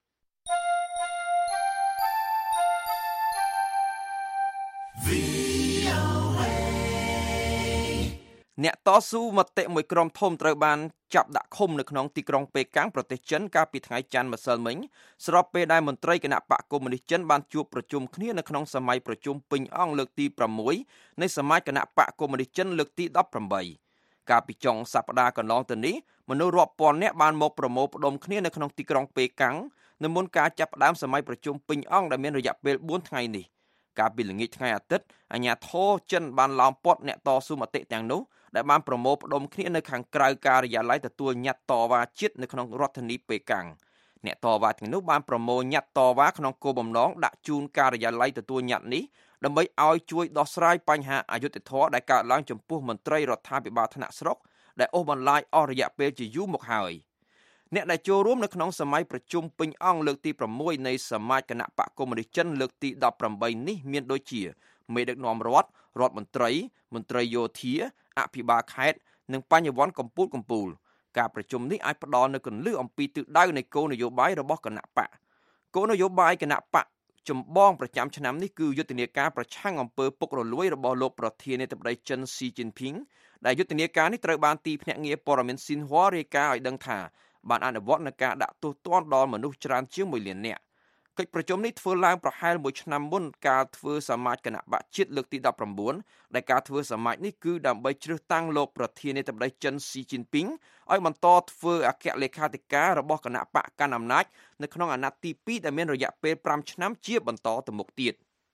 អ្នកតស៊ូមតិមួយក្រុមធំត្រូវបានចាប់ដាក់ឃុំនៅក្នុងទីក្រុងប៉េកាំងប្រទេសចិនកាលពីថ្ងៃច័ន្ទម្សិលមិញស្របពេលដែលមន្ត្រីគណៈបកកុម្មុយនីសចិនបានជួបប្រជុំគ្នានៅក្នុងសម័យប្រជុំពេញអង្គលើកទី6នៃសមាជគណៈបកកុម្មុយនីសចិនលើកទី18កាលពីចុងសប្តាហ៍កន្លងទៅនេះមនុស្សរាប់ពាន់នាក់បានមកប្រមូលផ្ដុំគ្នានៅក្នុងទីក្រុងប៉េកាំងនៅមុនការចាប់ផ្ដើមសម័យប្រជុំពេញអង្គដែលមានរយៈពេល4ថ្ងៃនេះកាលពីល្ងាចថ្ងៃអាទិត្យអាជ្ញាធរចិនបានឡោមព័ទ្ធអ្នកតស៊ូមតិទាំងនោះដែលបានប្រមូលផ្ដុំគ្នានៅខាងក្រៅការិយាល័យទទួលញត្តិតវ៉ាជាតិនៅក្នុងរដ្ឋធានីប៉េកាំងអ្នកតវ៉ាទាំងនោះបានប្រមូលញត្តិតវ៉ាក្នុងគោលបំណងដាក់ជូនការិយាល័យទទួលញត្តិនេះដើម្បីឲ្យជួយដោះស្រាយបញ្ហាអយុត្តិធម៌ដែលកើតឡើងចំពោះមន្ត្រីរដ្ឋាភិបាលថ្នាក់ស្រុកដែលអូសបន្លាយអស់រយៈពេលជាយូរមកហើយអ្នកដែលចូលរួមនៅក្នុងសម័យប្រជុំពេញអង្គលើកទី6នៃសមាជគណៈបកកុម្មុយនីសចិនលើកទី18នេះមានដូចជាមេដឹកនាំរដ្ឋមន្ត្រីមន្ត្រីយោធាអភិបាលខេត្តនិងបញ្ញវន្តកម្ពុជាការប្រជុំនេះអាចផ្ដល់នូវគន្លឹះអំពីទិសដៅនៃគោលនយោបាយរបស់គណៈបកគោលនយោបាយគណៈបកចម្បងប្រចាំឆ្នាំនេះគឺយុទ្ធនាការប្រឆាំងអំពើពុករលួយរបស់លោកប្រធានាធិបតីចិនស៊ីជីនភីងដែលយុទ្ធនាការនេះត្រូវបានទីភ្នាក់ងារព័ត៌មានស៊ីនហួររាយការណ៍ឲ្យដឹងថាបានអនុវត្តនឹងការដាក់ទោសទណ្ឌដល់មនុស្សច្រើនជាង1លាននាក់កិច្ចប្រជុំនេះធ្វើឡើងប្រហែល1ឆ្នាំមុនការធ្វើសមាជគណៈបកជាតិលើកទី19ដែលការធ្វើសមាជនេះគឺដើម្បីជ្រើសតាំងលោកប្រធានាធិបតីចិនស៊ីជីនភីងឲ្យបន្តធ្វើអគ្គលេខាធិការរបស់គណៈបកកាន់អំណាចនៅក្នុងអាណត្តិទី2ដែលមានរយៈពេល5ឆ្នាំជាបន្តទៅមុខទៀត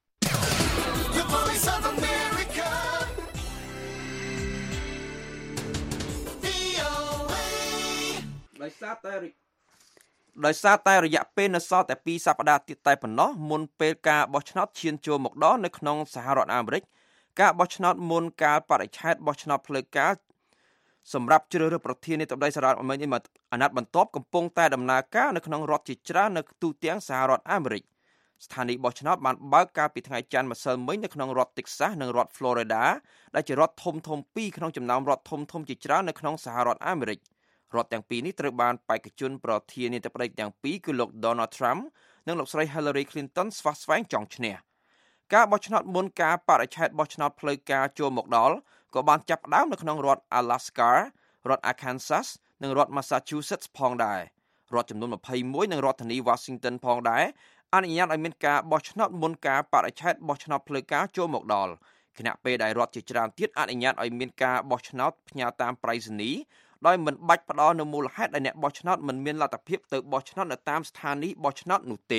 ដោយសារតែរយៈពេលនៅសល់តែ2សប្តាហ៍ទៀតតែប៉ុណ្ណោះមុនពេលការបោះឆ្នោតឈានចូលមកដល់នៅក្នុងសហរដ្ឋអាមេរិកការបោះឆ្នោតមុនកាលបរិច្ឆេទបោះឆ្នោតផ្លូវការសម្រាប់ជ្រើសរើសប្រធានាធិបតីសហរដ្ឋអាមេរិកអាណត្តិបន្ទាប់កំពុងតែដំណើរការនៅក្នុងរដ្ឋជាច្រើននៅទូទាំងសហរដ្ឋអាមេរិកស្ថានីយ៍បោះឆ្នោតបានបើកកាលពីថ្ងៃច័ន្ទម្សិលមិញនៅក្នុងរដ្ឋ Texas និងរដ្ឋ Florida ដែលជារដ្ឋធំៗ2ក្នុងចំណោមរដ្ឋធំៗជាច្រើននៅក្នុងសហរដ្ឋអាមេរិករដ្ឋទាំងពីរនេះត្រូវបានបេក្ខជនប្រធានាធិបតីទាំងពីរគឺលោក Donald Trump និងលោកស្រី Hillary Clinton ស្វះស្វែងចង់ឈ្នះការបោះឆ្នោតមុនការបរិច្ឆេទបោះឆ្នោតផ្លូវការចូលមកដល់ក៏បានចាប់ផ្ដើមនៅក្នុងរដ្ឋ Alaska រដ្ឋ Arkansas និងរដ្ឋ Massachusetts ផងដែររដ្ឋចំនួន21និងរដ្ឋធានី Washington ផងដែរអនុញ្ញាតឲ្យមានការបោះឆ្នោតមុនការបរិច្ឆេទបោះឆ្នោតផ្លូវការចូលមកដល់ខណៈពេលដែលរដ្ឋជាច្រើនទៀតអនុញ្ញាតឲ្យមានការបោះឆ្នោតផ្ញើតាមប្រៃសណីដោយមិនបាច់ផ្ដល់នូវមូលហេតុដែលអ្នកបោះឆ្នោតមិនមានលទ្ធភាពទៅបោះឆ្នោតនៅតាមស្ថានីយ៍បោះឆ្នោតនោះទេ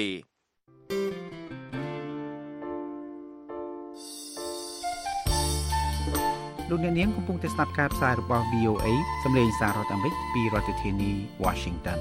លោកអ្នកនាងកំពុងតែស្ដាប់ការផ្សាយរបស់ VOA សម្លេងសាររដ្ឋអាមេរិកពីរដ្ឋធានី Washington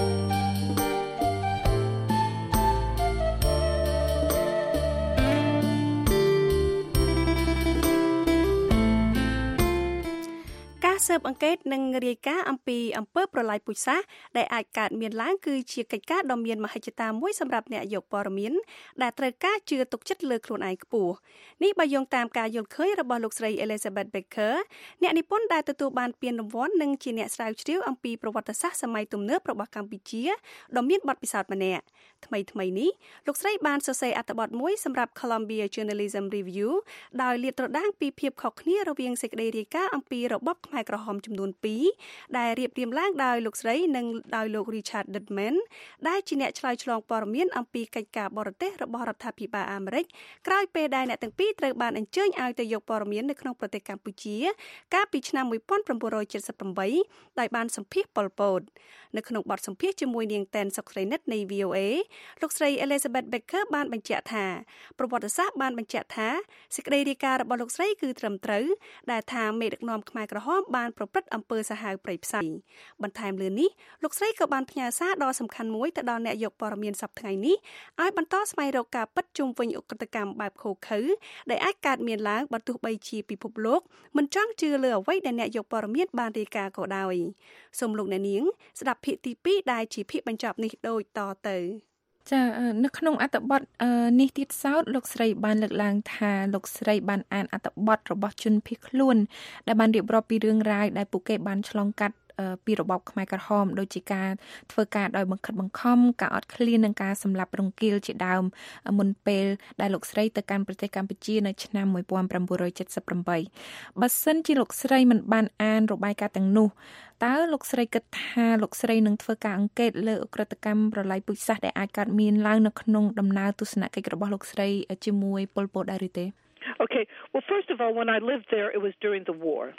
ស៊ើបអង្កេតនិងរាយការណ៍អំពីអំពើប្រល័យពូជសាសន៍ដែលអាចកើតមានឡើងគឺជាកិច្ចការដ៏មានមហិច្ឆតាមួយសម្រាប់អ្នកយកព័ត៌មានដែលត្រូវការជឿទុកចិត្តលើខ្លួនឯងខ្ពស់នេះបើយោងតាមការយល់ឃើញរបស់លោកស្រី Elizabeth Baker អ្នកនិពន្ធដែលទទួលបានពានរង្វាន់និងជាអ្នកស្រាវជ្រាវអំពីប្រវត្តិសាស្ត្រសម័យទំនើបរបស់កម្ពុជាដ៏មានបទពិសោធន៍ម្នាក់ថ្មីនេះលោកស្រីបានសរសេរអត្ថបទមួយសម្រាប់ Columbia Journalism Review ដោយលាតត្រដាងពីភាពខុសគ្នារវាងសេចក្តីរាយការណ៍អំពីរបបខ្មែរក្រហមចំនួន2ដែលរៀបរៀងឡើងដោយលោកស្រីនិងដោយលោក Richard Dittman ដែលជាអ្នកឆ្លើយឆ្លងព័ត៌មានអំពីកិច្ចការបរទេសរបស់រដ្ឋាភិបាលអាមេរិកក្រោយពេលដែលអ្នកទាំងពីរត្រូវបានអញ្ជើញឲ្យទៅយកព័ត៌មាននៅក្នុងប្រទេសកម្ពុជាកាលពីឆ្នាំ1978ដោយបានសម្ភាសប៉ុលពតនៅក្នុងបទសម្ភាសជាមួយនាងតែនសុកស្រីនិតនៃ VOA លោកស្រី Elizabeth Baker បានបញ្ជាក់ថាប្រវត្តិសាស្ត្របានបញ្ជាក់ថាសេចក្តីរាយការណ៍របស់លោកស្រីគឺត្រឹមត្រូវដែលថាមេដឹកនាំខ្មែរក្រហមបានប្រព្រឹត្តអំពើសាហាវព្រៃផ្សៃបន្ថែមលើនេះលោកស្រីក៏បានផ្ញើសារដ៏សំខាន់មួយទៅដល់អ្នកយកព័ត៌មានសប្តាហ៍ថ្ងៃនេះឲ្យបន្តស្វែងរកការពិតជុំវិញឧក្រិដ្ឋកម្មបែបឃោរឃៅដែលអាចកើតមានឡើងបើទោះបីជាពិភពលោកមិនចង់ជឿលើអ្វីដែលអ្នកយកព័ត៌មានបានរាយការណ៍ក៏ដោយសូមលោកអ្នកនាងស្ដាប់ភាគទី2ដែលជាភាគបញ្ចប់នេះដូចតទៅចានៅក្នុងអត្ថបទនេះទៀតសោតលោកស្រីបានលើកឡើងថាលោកស្រីបានអានអត្ថបទរបស់ជនភៀសខ្លួនដែលបានរៀបរាប់ពីរឿងរ៉ាវដែលពួកគេបានឆ្លងកាត់ពីរបបខ្មែរក្រហមដូចជាការធ្វើការដោយបង្ខិតបង្ខំការអត់ឃ្លាននិងការសម្លាប់រង្គាលជាដើមមុនពេលដែលលោកស្រីទៅកាន់ប្រទេសកម្ពុជានៅឆ្នាំ1978បើសិនជាលោកស្រីមិនបានអានរបាយការណ៍ទាំងនោះតើលោកស្រីគិតថាលោកស្រីនឹងធ្វើការអង្កេតលើឧក្រិដ្ឋកម្មប្រល័យពូជសាសន៍ដែលអាចកើតមានឡើងនៅក្នុងដំណើរទស្សនកិច្ចរបស់លោកស្រីជាមួយប៉ុលពតដែរឬទេ Okay, well first of all when I lived there it was during the war.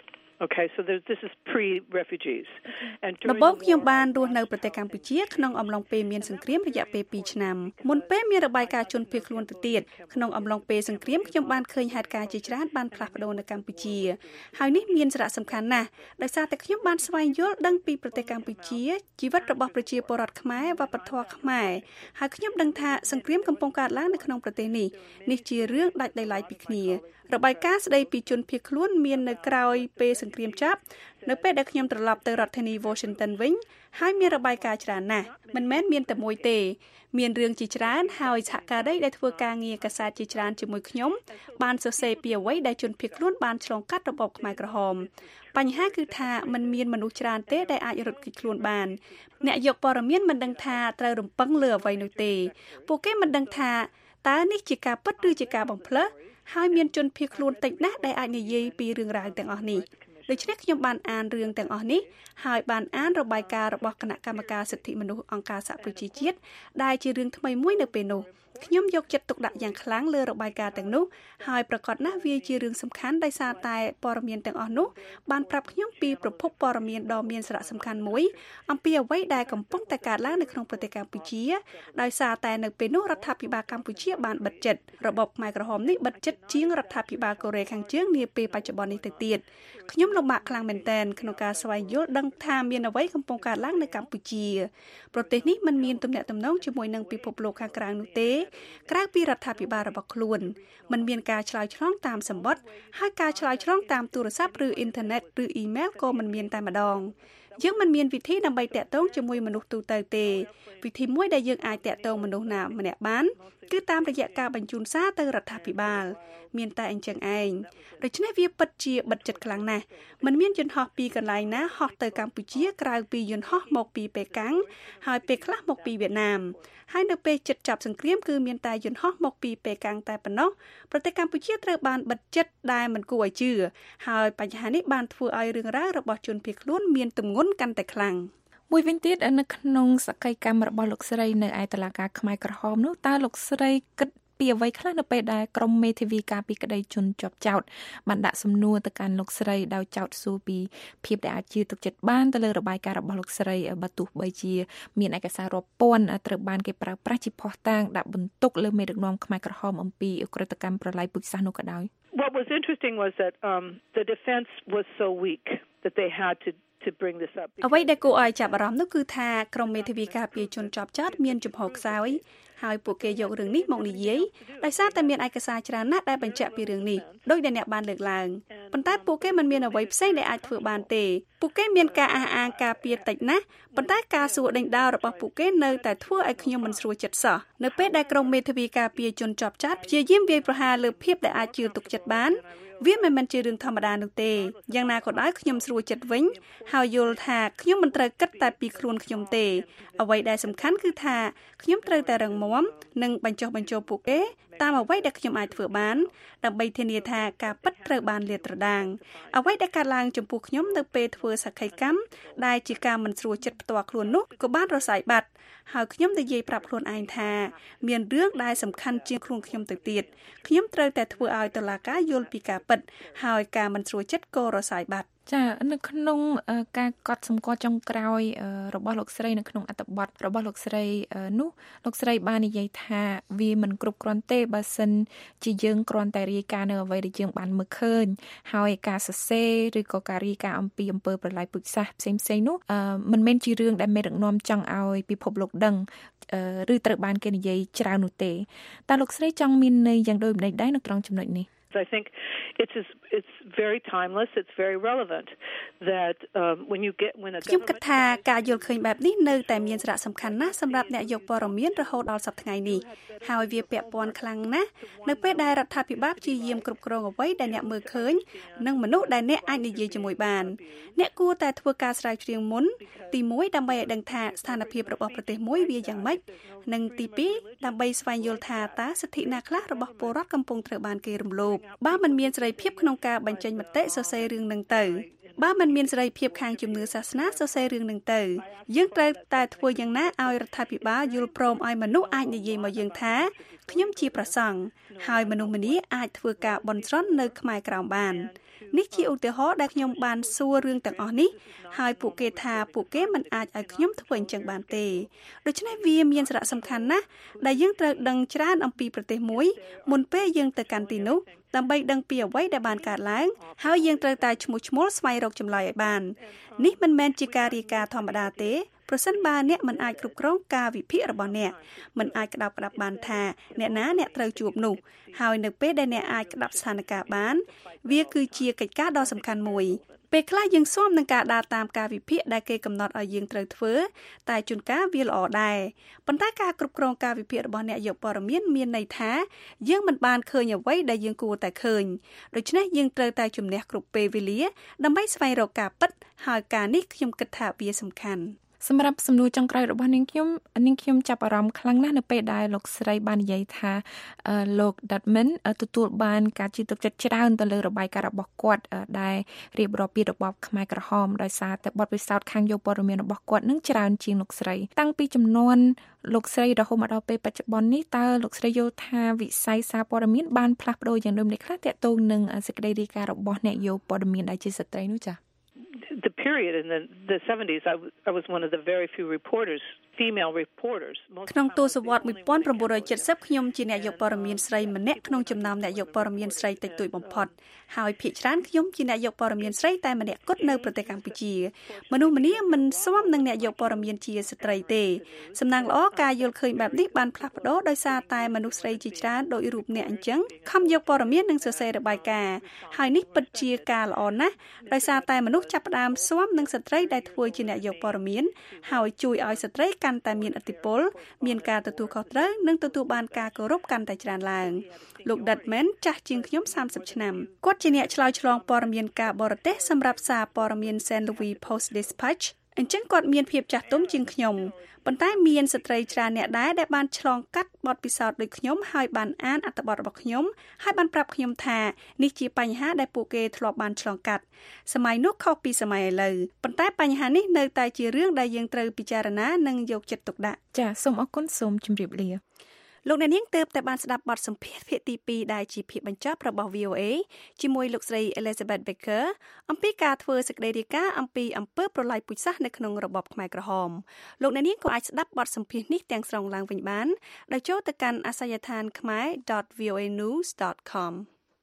Okay, so this is pre-refugees. ដំបូងខ្ញុំបានរស់នៅប្រទេសកម្ពុជាក្នុងអំឡុងពេលមានសង្គ្រាមរយៈពេល2ឆ្នាំមុនពេលមានរបាយការណ៍ជនភៀសខ្លួនទៅទៀតក្នុងអំឡុងពេលសង្គ្រាមខ្ញុំបានឃើញហេតុការណ៍ជាច្រើនបានផ្លាស់ប្ដូរនៅកម្ពុជាហើយនេះមានសារៈសំខាន់ណាស់ដោយសារតែខ្ញុំបានស្វែងយល់ដឹងពីប្រទេសកម្ពុជាជីវិតរបស់ប្រជាពលរដ្ឋខ្មែរវប្បធម៌ខ្មែរហើយខ្ញុំដឹងថាសង្គ្រាមកំពុងកើតឡើងនៅក្នុងប្រទេសនេះជារឿងដាច់ដោយឡែកពីគ្នារបាយការណ៍ស្ដីពីជនភៀសខ្លួនមាននៅក្រោយពេលសង្គ្រាមចាប់នៅពេលដែលខ្ញុំត្រឡប់ទៅរដ្ឋធានី Washington វិញហើយមានរបាយការណ៍ច្រើនណាស់មិនមែនមានតែមួយទេមានរឿងជាច្រើនហើយសហការីដែលធ្វើការងារកាសែតជាច្រើនជាមួយខ្ញុំបានសរសេរពីអ្វីដែលជនភៀសខ្លួនបានឆ្លងកាត់របបខ្មែរក្រហមបញ្ហាគឺថាมันមានមនុស្សច្រើនទេដែលអាចរត់គេចខ្លួនបានអ្នកយកព័ត៌មានមិនដឹងថាត្រូវរំពឹងលើអ្វីនោះទេពួកគេមិនដឹងថាតើនេះជាការពិតឬជាការបំភ្លើសហើយមានជនភៀសខ្លួនតិចណាស់ដែលអាចនិយាយពីរឿងរ៉ាវទាំងអស់នេះដូច្នេះខ្ញុំបានអានរឿងទាំងអស់នេះហើយបានអានរបាយការណ៍របស់គណៈកម្មការសិទ្ធិមនុស្សអង្គការសហប្រជាជាតិដែលជារឿងថ្មីមួយនៅពេលនោះខ្ញុំយកចិត្តទុកដាក់យ៉ាងខ្លាំងលើរបាយការណ៍ទាំងនោះហើយប្រកាសណាស់វាជារឿងសំខាន់ដោយសារតែព័ត៌មានទាំងអស់នោះបានប្រាប់ខ្ញុំពីប្រភពព័ត៌មានដ៏មានសារៈសំខាន់មួយអំពីអ្វីដែលកំពុងតែកើតឡើងនៅក្នុងប្រទេសកម្ពុជាដោយសារតែនៅពេលនោះរដ្ឋាភិបាលកម្ពុជាបានបិទចិត្តរបបខ្មែរក្រហមនេះបិទចិត្តជាងរដ្ឋាភិបាលកូរ៉េខាងជើងនាពេលបច្ចុប្បន្ននេះទៅទៀតខ្ញុំលំបាកខ្លាំងមែនទែនក្នុងការស្វែងយល់ដឹងថាមានអ្វីកំពុងកើតឡើងនៅកម្ពុជាប្រទេសនេះមិនមានទំនាក់ទំនងជាមួយនឹងពិភពលោកខាងក្រៅនោះទេក្រៅពីរដ្ឋាភិបាលរបស់ខ្លួនมันមានការឆ្លើយឆ្លងតាមសម្បត្តិហើយការឆ្លើយឆ្លងតាមទូរស័ព្ទឬអ៊ីនធឺណិតឬអ៊ីមែលក៏មិនមានតែម្ដងយើងមិនមានវិធីដើម្បីតាក់ទងជាមួយមនុស្សទូទៅទេវិធីមួយដែលយើងអាចតាក់ទងមនុស្សណាម្នាក់បានគឺតាមរយៈការបញ្ជូនសារទៅរដ្ឋាភិបាលមានតែអញ្ចឹងឯងដូច្នេះវាពិតជាបិទចិត្តខ្លាំងណាស់มันមានយន្តហោះពីកន្លែងណាហោះទៅកម្ពុជាក្រៅពីយន្តហោះមកពីប៉េកាំងហើយពេលខ្លះមកពីវៀតណាមហើយនៅពេលជិតចាប់សង្គ្រាមគឺមានតែយន្តហោះមកពីប៉េកាំងតែប៉ុណ្ណោះប្រទេសកម្ពុជាត្រូវបានបិទចិត្តដែលមិនគួរឲ្យជឿហើយបញ្ហានេះបានធ្វើឲ្យរឿងរ៉ាវរបស់ជនភៀសខ្លួនមានទម្ងន់កាន់តែខ្លាំងមួយវិញទៀតនៅក្នុងសកម្មកម្មរបស់លោកស្រីនៅឯតុលាការខ្មែរក្រហមនោះតើលោកស្រីគិតពីអ្វីខ្លះនៅពេលដែលក្រុមមេធាវីការពីក្តីជនជាប់ចោទបានដាក់សំណួរទៅកាន់លោកស្រីដោយចោទសួរពីភាពដែលអាចជឿទុកចិត្តបានទៅលើរបាយការណ៍របស់លោកស្រីបើទោះបីជាមានឯកសាររាប់ពាន់ត្រូវបានគេប្រើប្រាស់ជាភស្តុតាងដាក់បន្ទុកលើមេដឹកនាំខ្មែរក្រហមអំពីឧក្រិដ្ឋកម្មប្រល័យពូជសាសន៍នោះក៏ដោយ What was interesting was that the defense was so weak that they had to bring this up អ្វីដែលគួរឲ្យចាប់អារម្មណ៍នោះគឺថាក្រុមមេធាវីការពារជនជាប់ចោទមានចំហខ្សោយហើយពួកគេយករឿងនេះមកនិយាយដោយសារតែមានឯកសារច្រើនណាស់ដែលបញ្ជាក់ពីរឿងនេះដោយដែលអ្នកបានលើកឡើងប៉ុន្តែពួកគេមិនមានអ្វីផ្សេងដែលអាចធ្វើបានទេពួកគេមានការអះអាងការពារតិចណាស់ប៉ុន្តែការសួរដេញដោលរបស់ពួកគេនៅតែធ្វើឲ្យខ្ញុំមិនស្រួលចិត្តសោះនៅពេលដែលក្រុមមេធាវីការពារជនជាប់ចោទព្យាយាមវាយប្រហារលើភាពដែលអាចជឿទុកចិត្តបានវាមិនមែនជារឿងធម្មតានោះទេយ៉ាងណាក៏ដោយខ្ញុំស្រួលចិត្តវិញហើយយល់ថាខ្ញុំមិនត្រូវគិតតែពីខ្លួនខ្ញុំទេអ្វីដែលសំខាន់គឺថាខ្ញុំត្រូវតែរឹងមាំនិងបញ្ចុះបញ្ចូលពួកគេតាមអ្វីដែលខ្ញុំអាចធ្វើបានដើម្បីធានាថាការពិតត្រូវបានលាតត្រដាងអ្វីដែលកើតឡើងចំពោះខ្ញុំនៅពេលធ្វើសក្ខីកម្មដែលជាការមិនស្រួលចិត្តផ្ទាល់ខ្លួននោះក៏បានរសាយបាត់ហើយខ្ញុំនិយាយប្រាប់ខ្លួនឯងថាមានរឿងដែលសំខាន់ជាងខ្លួនខ្ញុំទៅទៀតខ្ញុំត្រូវតែធ្វើឲ្យតុលាការយល់ពីការពិតហើយការមិនស្រួលចិត្តក៏រសាយបាត់ចានៅក្នុងការកត់សម្គាល់ចុងក្រោយរបស់លោកស្រីនៅក្នុងអត្ថបទរបស់លោកស្រីនោះលោកស្រីបាននិយាយថាវាមិនគ្រប់គ្រាន់ទេបើសិនជាយើងគ្រាន់តែរាយការណ៍នៅអ្វីដែលយើងបានមើលឃើញហើយការសរសេរឬក៏ការរាយការណ៍អំពីអំពើប្រល័យពូជសាសន៍ផ្សេងៗនោះមិនមែនជារឿងដែលមេដឹកនាំចង់ឲ្យពិភពលោកដឹងឬត្រូវបានគេនិយាយច្រើននោះទេតើលោកស្រីចង់មានន័យយ៉ាងដូចម្តេចដែរនៅត្រង់ចំណុចនេះ I think it's very timeless. It's very relevant that when a ខ្ញុំគិតថាការយល់ឃើញបែបនេះនៅតែមានសារៈសំខាន់ណាស់សម្រាប់អ្នកយកព័ត៌មានរហូតដល់សប្តាហ៍ថ្ងៃនេះហើយវាពាក់ព័ន្ធខ្លាំងណាស់នៅពេលដែលរដ្ឋាភិបាលព្យាយាមគ្រប់គ្រងអ្វីដែលអ្នកមើលឃើញនិងមនុស្សដែលអ្នកអាចនិយាយជាមួយបានអ្នកគួរតែធ្វើការស្រាវជ្រាវមុនទី1ដើម្បីឲ្យដឹងថាស្ថានភាពរបស់ប្រទេសមួយវាយ៉ាងម៉េចនិងទី2ដើម្បីស្វែងយល់ថាតើសិទ្ធិណាខ្លះរបស់ពលរដ្ឋកំពុងត្រូវបានគេរំលោភបើមិនមានសេរីភាពក្នុងការបញ្ចេញមតិសរសេររឿងនឹងទៅបើមិនមានសេរីភាពខាងជំនឿសាសនាសរសេររឿងនឹងទៅយើងត្រូវតែធ្វើយ៉ាងណាឲ្យរដ្ឋាភិបាលយល់ព្រមឲ្យមនុស្សអាចនិយាយមកយើងថាខ្ញុំជាព្រះសង្ឃហើយមនុស្សម្នាអាចធ្វើការបន់ស្រន់នៅខ្មែរក្រោមបាននេះជាឧទាហរណ៍ដែលខ្ញុំបានសួររឿងទាំងអស់នេះហើយពួកគេថាពួកគេមិនអាចឲ្យខ្ញុំធ្វើអញ្ចឹងបានទេដូច្នេះវាមានសារៈសំខាន់ណាស់ដែលយើងត្រូវដឹងច្រើនអំពីប្រទេសមួយមុនពេលយើងទៅកាន់ទីនោះដើម្បីដឹងពីអ្វីដែលបានកើតឡើងហើយយើងត្រូវតែឈ្មោះឈ្មោលស្វែងរកចម្លើយឲ្យបាននេះមិនមែនជាការរាយការណ៍ធម្មតាទេប្រសិនបើអ្នកមិនអាចគ្រប់គ្រងការវិភាគរបស់អ្នកមិនអាចក្តាប់ក្តាប់បានថាអ្នកណាអ្នកត្រូវជួបនោះហើយនៅពេលដែលអ្នកអាចក្តាប់ស្ថានភាពបានវាគឺជាកិច្ចការដ៏សំខាន់មួយពេលខ្លះយើងស៊ាំនឹងការដើរតាមការវិភាគដែលគេកំណត់ឲ្យយើងត្រូវធ្វើតែជួនកាលវាល្អដែរប៉ុន្តែការគ្រប់គ្រងការវិភាគរបស់អ្នកយកព័ត៌មានមានន័យថាយើងមិនបានឃើញអ្វីដែលយើងគួរតែឃើញដូច្នេះយើងត្រូវតែជំនះគ្រប់ពេលវេលាដើម្បីស្វែងរកការពិតហើយការនេះខ្ញុំគិតថាវាសំខាន់សម្រាប់សំណួរចុងក្រោយរបស់នាងខ្ញុំចាប់អារម្មណ៍ខ្លាំងណាស់នៅពេលដែលលោកស្រីបាននិយាយថាលោក Dutman ទទួលបានការជឿទុកចិត្តច្រើនទៅលើរបាយការណ៍របស់គាត់ដែលរៀបរាប់ពីរបបខ្មែរក្រហមដោយសារតែបទពិសោធន៍ខាងយកព័ត៌មានរបស់គាត់នឹងច្រើនជាងលោកស្រីតាំងពីចំនួនលោកស្រីរហូតមកដល់ពេលបច្ចុប្បន្ននេះតើលោកស្រីយល់ថាវិស័យសារព័ត៌មានបានផ្លាស់ប្ដូរយ៉ាងដូចម្តេចខ្លះទាក់ទងនឹងសេចក្តីរាយការណ៍របស់អ្នកយកព័ត៌មានដែលជាស្ត្រីនោះចា៎ The period in the 70s, I was one of the very few reporters, female reporters. ក្នុងទសវត្សរ៍ 1970 ខ្ញុំជាអ្នកយកព័ត៌មានស្រីម្នាក់ក្នុងចំណោមអ្នកយកព័ត៌មានស្រីតិចតួចបំផុតហើយភាគច្រើនខ្ញុំជាអ្នកយកព័ត៌មានស្រីតែម្នាក់គត់នៅប្រទេសកម្ពុជាមនុស្សម្នាមិនស៊ាំនឹងអ្នកយកព័ត៌មានជាស្ត្រីទេសំណាងល្អការយល់ឃើញបែបនេះបានផ្លាស់ប្ដូរដោយសារតែមនុស្សស្រីជាច្រើនដោយរូបអ្នកអញ្ចឹងខំយកព័ត៌មាននិងសរសេររបាយការណ៍ហើយនេះពិតជាការល្អណាស់ដោយសារតែមនុស្សចាប់ផ្ដើមស៊ាំនឹងស្ត្រីដែលធ្វើជាអ្នកយកព័ត៌មានហើយជួយឲ្យស្ត្រីកាន់តែមានឥទ្ធិពលមានការទទួលខុសត្រូវនិងទទួលបានការគោរពកាន់តែច្រើនឡើងលោក Dutman ចាស់ជាងខ្ញុំ30ឆ្នាំគាត់ជាអ្នកឆ្លើយឆ្លងព័ត៌មានការបរទេសសម្រាប់សារព័ត៌មាន St. Louis Post-Dispatch អញ្ចឹងគាត់មានភាពចាស់ទុំជាងខ្ញុំប៉ុន្តែមានស្ត្រីច្រើនអ្នកដែរដែលបានឆ្លងកាត់បទពិសោធន៍ដូចខ្ញុំហើយបានអានអត្ថបទរបស់ខ្ញុំហើយបានប្រាប់ខ្ញុំថានេះជាបញ្ហាដែលពួកគេធ្លាប់បានឆ្លងកាត់សម័យនោះខុសពីសម័យឥឡូវប៉ុន្តែបញ្ហានេះនៅតែជារឿងដែលយើងត្រូវពិចារណានិងយកចិត្តទុកដាក់ចាសូមអរគុណសូមជម្រាបលាលោកអ្នកនាងទើបតែបានស្ដាប់បទសម្ភាសន៍ភាគទី2ដែលជាភាគបញ្ចប់របស់ VOA ជាមួយលោកស្រី Elizabeth Baker អំពីការធ្វើសេចក្តីរាយការណ៍អំពីអំពើប្រល័យពូជសាសន៍នៅក្នុងរបបខ្មែរក្រហមលោកអ្នកនាងក៏អាចស្ដាប់បទសម្ភាសន៍នេះទាំងស្រុងឡើងវិញបានដោយចូលទៅកាន់អាសយដ្ឋាន khmer.voanews.com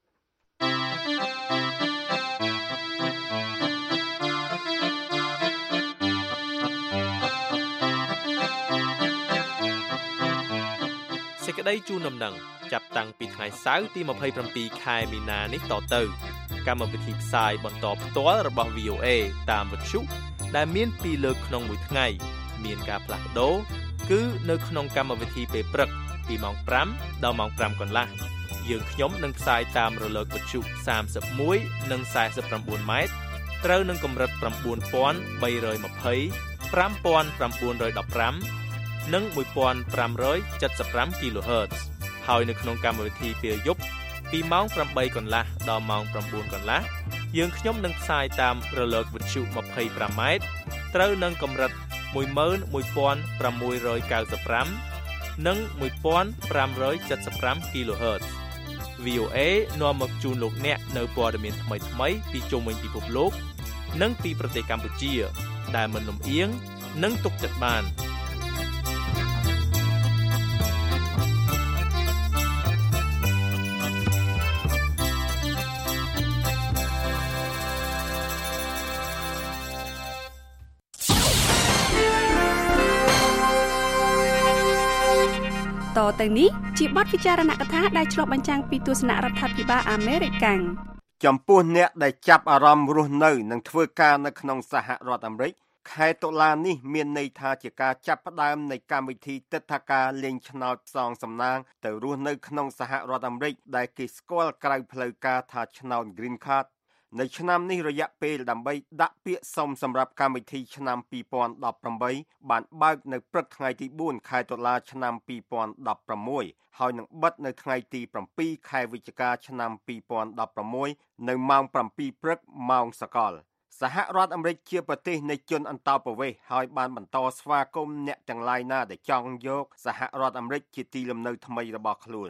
សេចក្តីជូនដំណឹងចាប់តាំងពីថ្ងៃសៅរ៍ទី27ខែមីនានេះតទៅកម្មវិធីផ្សាយបន្តផ្ទាល់របស់ VOA តាមវិទ្យុដែលមាន2លើកក្នុងមួយថ្ងៃមានការផ្លាស់ប្ដូរគឺនៅក្នុងកម្មវិធីពេលព្រឹកពីម៉ោង5ដល់ម៉ោង5កន្លះយើងខ្ញុំនឹងផ្សាយតាមរលកវិទ្យុ31និង49ម៉ែត្រត្រូវនឹងកម្រិត9320 5915និង1575 kHz ហើយនៅក្នុងកម្មវិធីពេលយប់ពីម៉ោង8កន្លះដល់ម៉ោង9កន្លះយើងខ្ញុំនឹងផ្សាយតាមរលកវិទ្យុ25ម៉ែត្រត្រូវនឹងកម្រិត11695និង1575 kHz VOA នាំមកជូនលោកអ្នកនៅព័ត៌មានថ្មីៗពីជុំវិញពិភពលោកនិងពីប្រទេសកម្ពុជាដែលមិនលំអៀងនិងទុកចិត្តបានតទៅនេះជាបទពិចារណកថាដែលឆ្លុះបញ្ចាំងពីទស្សនៈរដ្ឋាភិបាលអាមេរិកចំពោះអ្នកដែលចាប់អារម្មណ៍រស់នៅនិងធ្វើការនៅក្នុងសហរដ្ឋអាមេរិកខែតុលានេះមានន័យថាជាការចាប់ផ្ដើមនៃកម្មវិធីទិដ្ឋាការលេងឆ្នោតផ្សងសំណាងទៅរស់នៅក្នុងសហរដ្ឋអាមេរិកដែលគេស្គាល់ក្រៅផ្លូវការថាឆ្នោត Green Card នៅឆ្នាំនេះរយៈពេលដើម្បីដាក់ពាក្យសុំសម្រាប់កម្មវិធីឆ្នាំ2018បានបើកនៅព្រឹកថ្ងៃទី4ខែតុលាឆ្នាំ2016ហើយនឹងបិទនៅថ្ងៃទី7ខែវិច្ឆិកាឆ្នាំ2016នៅម៉ោង7ព្រឹកម៉ោងសកលសហរដ្ឋអាមេរិកជាប្រទេសនៃជនអន្តោប្រវេសន៍ហើយបានបន្តស្វាគមន៍អ្នកទាំងឡាយណាដែលចង់យកសហរដ្ឋអាមេរិកជាទីលំនៅថ្មីរបស់ខ្លួន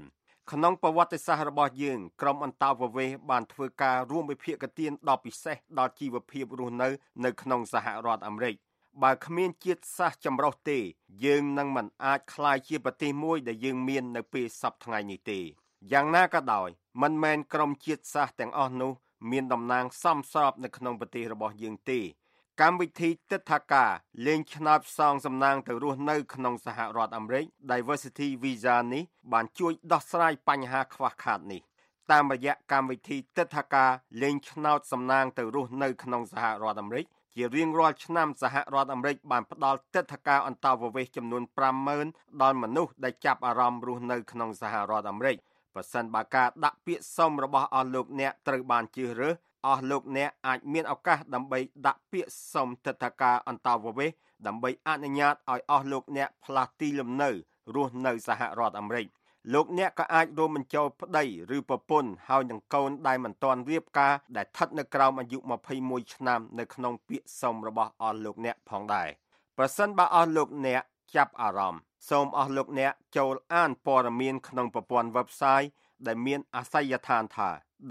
ក្នុងប្រវត្តិសាស្ត្ររបស់យើងក្រុមអន្តោប្រវេសន៍បានធ្វើការរួមវិភាគទានដ៏ពិសេសដល់ជីវភាពរស់នៅក្នុងសហរដ្ឋអាមេរិកបើគ្មានជាតិសាសន៍ចម្រុះទេយើងនឹងមិនអាចក្លាយជាប្រទេសមួយដែលយើងមាននៅពេលសប្តាហ៍ថ្ងៃនេះទេយ៉ាងណាក៏ដោយមិនមែនក្រុមជាតិសាសន៍ទាំងអស់នោះមានតំណាងសមស្របនៅក្នុងប្រទេសរបស់យើងទេកម្មវិធីទិដ្ឋាការលេងឆ្នោតផ្សងសំណាងទៅរស់នៅក្នុងសហរដ្ឋអាមេរិក Diversity Visa នេះបានជួយដោះស្រាយបញ្ហាខ្វះខាតនេះតាមរយៈកម្មវិធីទិដ្ឋាការលេងឆ្នោតសំណាងទៅរស់នៅក្នុងសហរដ្ឋអាមេរិកជារៀងរាល់ឆ្នាំសហរដ្ឋអាមេរិកបានផ្ដល់ទិដ្ឋាការអន្តោប្រវេសន៍ចំនួន 50,000 ដល់មនុស្សដែលចាប់អារម្មណ៍រស់នៅក្នុងសហរដ្ឋអាមេរិកប្រសិនបើការដាក់ពាក្យសុំរបស់អស់លោកអ្នកត្រូវបានជ្រើសរើសអស់លោកអ្នកអាចមានឱកាសដើម្បីដាក់ពាក្យសុំទិដ្ឋាការអន្តោប្រវេសន៍ដើម្បីអនុញ្ញាតឲ្យអស់លោកអ្នកផ្លាស់ទីលំនៅរស់នៅសហរដ្ឋអាមេរិកលោកអ្នកក៏អាចរួមបញ្ចូលប្តីឬប្រពន្ធហើយនឹងកូនដែលមិនទាន់រៀបការដែលស្ថិតនៅក្រោមអាយុ21ឆ្នាំនៅក្នុងពាក្យសុំរបស់អស់លោកអ្នកផងដែរប្រសិនបើអស់លោកអ្នកចាប់អារម្មណ៍សូមអស់លោកអ្នកចូលអានព័ត៌មានក្នុងប្រព័ន្ធ website ដែលមានអាសយដ្ឋានថា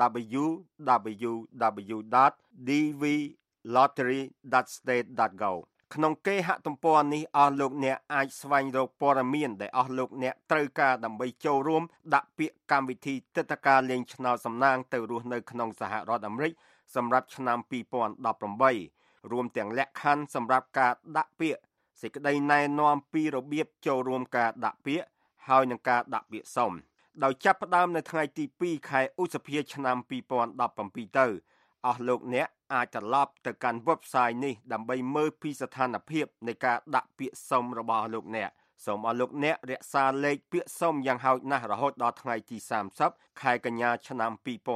www.dvlottery.state.gov ក្នុងគេហទំព័រនេះអស់លោកអ្នកអាចស្វែងរកព័ត៌មានដែលអស់លោកអ្នកត្រូវការដើម្បីចូលរួមដាក់ពាក្យកម្មវិធីទិដ្ឋាការលេងឆ្នោតសំណាងទៅរស់នៅក្នុងសហរដ្ឋអាមេរិកសម្រាប់ឆ្នាំ2018រួមទាំងលក្ខខណ្ឌសម្រាប់ការដាក់ពាក្យសេចក្តីណែនាំពីរបៀបចូលរួមការដាក់ពាក្យហើយនឹងការដាក់ពាក្យសុំដោយចាប់ផ្ដើមនៅថ្ងៃទី2ខែឧសភាឆ្នាំ2017ទៅអស់លោកអ្នកអាចត្រឡប់ទៅកាន់ website នេះដើម្បីមើលពីស្ថានភាពនៃការដាក់ពាក្យសុំរបស់លោកអ្នកសូមអស់លោកអ្នករក្សាលេខពាក្យសុំយ៉ាងហោចណាស់រហូតដល់ថ្ងៃទី30ខែកញ្ញាឆ្នាំ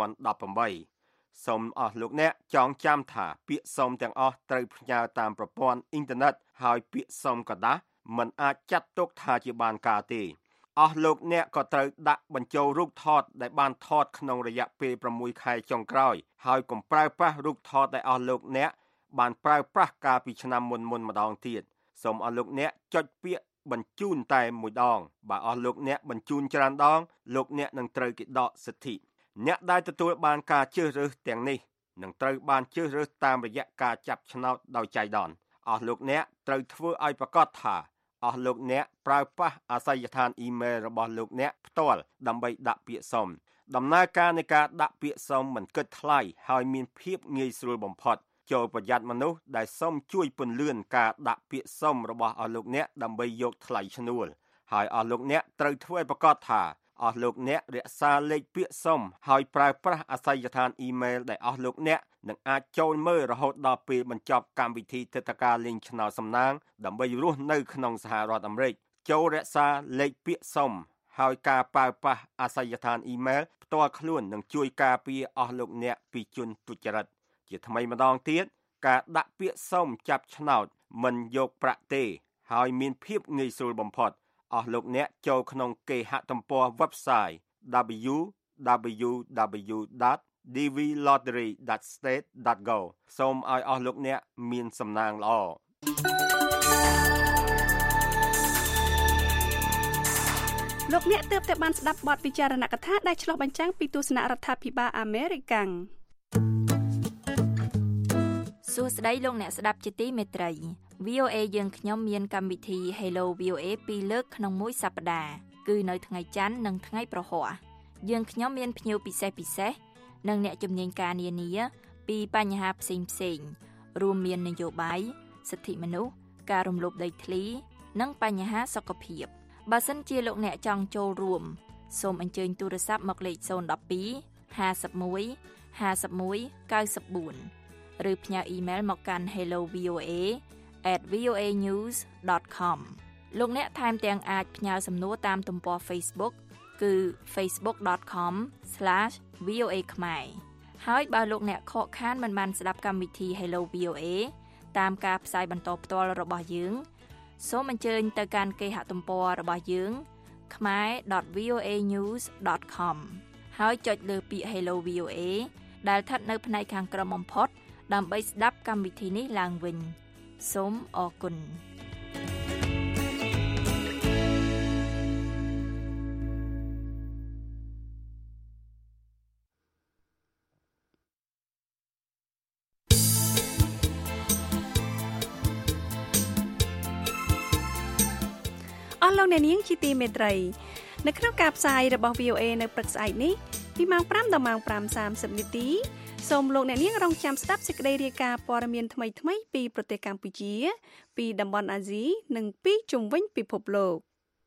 2018សូមអស់លោកអ្នកចងចាំថាពាក្យសុំទាំងអស់ត្រូវផ្ញើតាមប្រព័ន្ធអ៊ីនធឺណិតហើយពាក្យសុំกระดาษមិនអាចចាត់ទុកថាជាបានការទេអស់លោកអ្នកក៏ត្រូវដាក់បញ្ចូលរូបថតដែលបានថតក្នុងរយៈពេល6ខែចុងក្រោយហើយកុំប្រើប្រាស់រូបថតដែលអស់លោកអ្នកបានប្រើប្រាស់កាលពីឆ្នាំមុនម្ដងទៀតសូមអស់លោកអ្នកចុចពាក្យបញ្ជូនតែមួយដងបើអស់លោកអ្នកបញ្ជូនច្រើនដងលោកអ្នកនឹងត្រូវគេដកសិទ្ធិអ្នកដែលទទួលបានការជ្រើសរើសទាំងនេះនឹងត្រូវបានជ្រើសរើសតាមរយៈការចាប់ឆ្នោតដោយចៃដន្យអស់លោកអ្នកត្រូវធ្វើឲ្យប្រកាសថាអស់លោកអ្នកប្រើប្រាស់អាសយដ្ឋានអ៊ីមែលរបស់លោកអ្នកផ្ទាល់ដើម្បីដាក់ពាក្យសុំដំណើរការនៃការដាក់ពាក្យសុំមិនគិតថ្លៃហើយមានភាពងាយស្រួលបំផុតចូលប្រយ័ត្នមនុស្សដែលសុំជួយពន្លឿនការដាក់ពាក្យសុំរបស់អស់លោកអ្នកដើម្បីយកថ្លៃឈ្នួលហើយអស់លោកអ្នកត្រូវធ្វើឲ្យប្រកាសថាអស់លោកអ្នករក្សាលេខពាក្យសុំហើយប្រើប្រាស់អាសយដ្ឋានអ៊ីមែលដែលអស់លោកអ្នកនឹងអាចចូលមើលរហូតដល់ពេលបញ្ចប់កម្មវិធីទិដ្ឋាការលេងឆ្នោតសំណាងដើម្បីរស់នៅក្នុងសហរដ្ឋអាមេរិកចូលរក្សាលេខពាក្យសុំហើយការប្រើប្រាស់អាសយដ្ឋានអ៊ីមែលផ្ទាល់ខ្លួននឹងជួយការពារអស់លោកអ្នកពីជនទុច្ចរិតជាថ្មីម្ដងទៀតការដាក់ពាក្យសុំចាប់ឆ្នោតមិនយកប្រាក់ទេហើយមានភាពងាយស្រួលបំផុតអស់លោកអ្នកចូលក្នុងគេហទំព័រ website www.dvlottery.state.gov សូមឲ្យអស់លោកអ្នកមានសំណាងល្អលោកអ្នកទើបតែបានស្ដាប់បទពិចារណកថាដែលឆ្លុះបញ្ចាំងពីទស្សនៈរដ្ឋាភិបាលអាមេរិកាំងសួស្តីលោកអ្នកស្ដាប់ជាទីមេត្រី VOA យើងខ្ញុំមានកម្មវិធី Hello VOA 2លើកក្នុងមួយសប្តាហ៍គឺនៅថ្ងៃច័ន្ទនិងថ្ងៃប្រហ័សយើងខ្ញុំមានភ្ញៀវពិសេសនិងអ្នកជំនាញការនានាពីបញ្ហាផ្សេងរួមមាននយោបាយសិទ្ធិមនុស្សការរំលោភដីធ្លីនិងបញ្ហាសុខភាពបើសិនជាលោកអ្នកចង់ចូលរួមសូមអញ្ជើញទូរស័ព្ទមកលេខ012 51 51 94ឬផ្ញើអ៊ីមែលមកកាន់ hellovoa@voanews.com លោកអ្នកថែមទាំងអាចផ្ញើសំណួរតាមទំព័រ Facebook គឺ facebook.com/voa ខ្មែរហើយបើលោកអ្នកខកខានមិនបានស្ដាប់កម្មវិធី Hello VOA តាមការផ្សាយបន្តផ្ទាល់របស់យើងសូមអញ្ជើញទៅកាន់គេហទំព័ររបស់យើង khmer.voanews.com ហើយចុចលើពាក្យ Hello VOA ដែលស្ថិតនៅផ្នែកខាងក្រោមបំផុតដើម្បីស្ដាប់កម្មវិធីនេះឡើងវិញសូមអរគុណលោកអ្នកនាងជាទីមេត្រីនៅក្នុងការផ្សាយរបស់ VOA នៅព្រឹកស្អែកនេះពីម៉ោង5ដល់ម៉ោង 5:30 នាទីសូមលោកអ្នកនាងរងចាំស្ដាប់សេចក្តីរាយការណ៍ព័ត៌មានថ្មីៗពីប្រទេសកម្ពុជាពីតំបន់អាស៊ីនិងពីជុំវិញពិភពលោក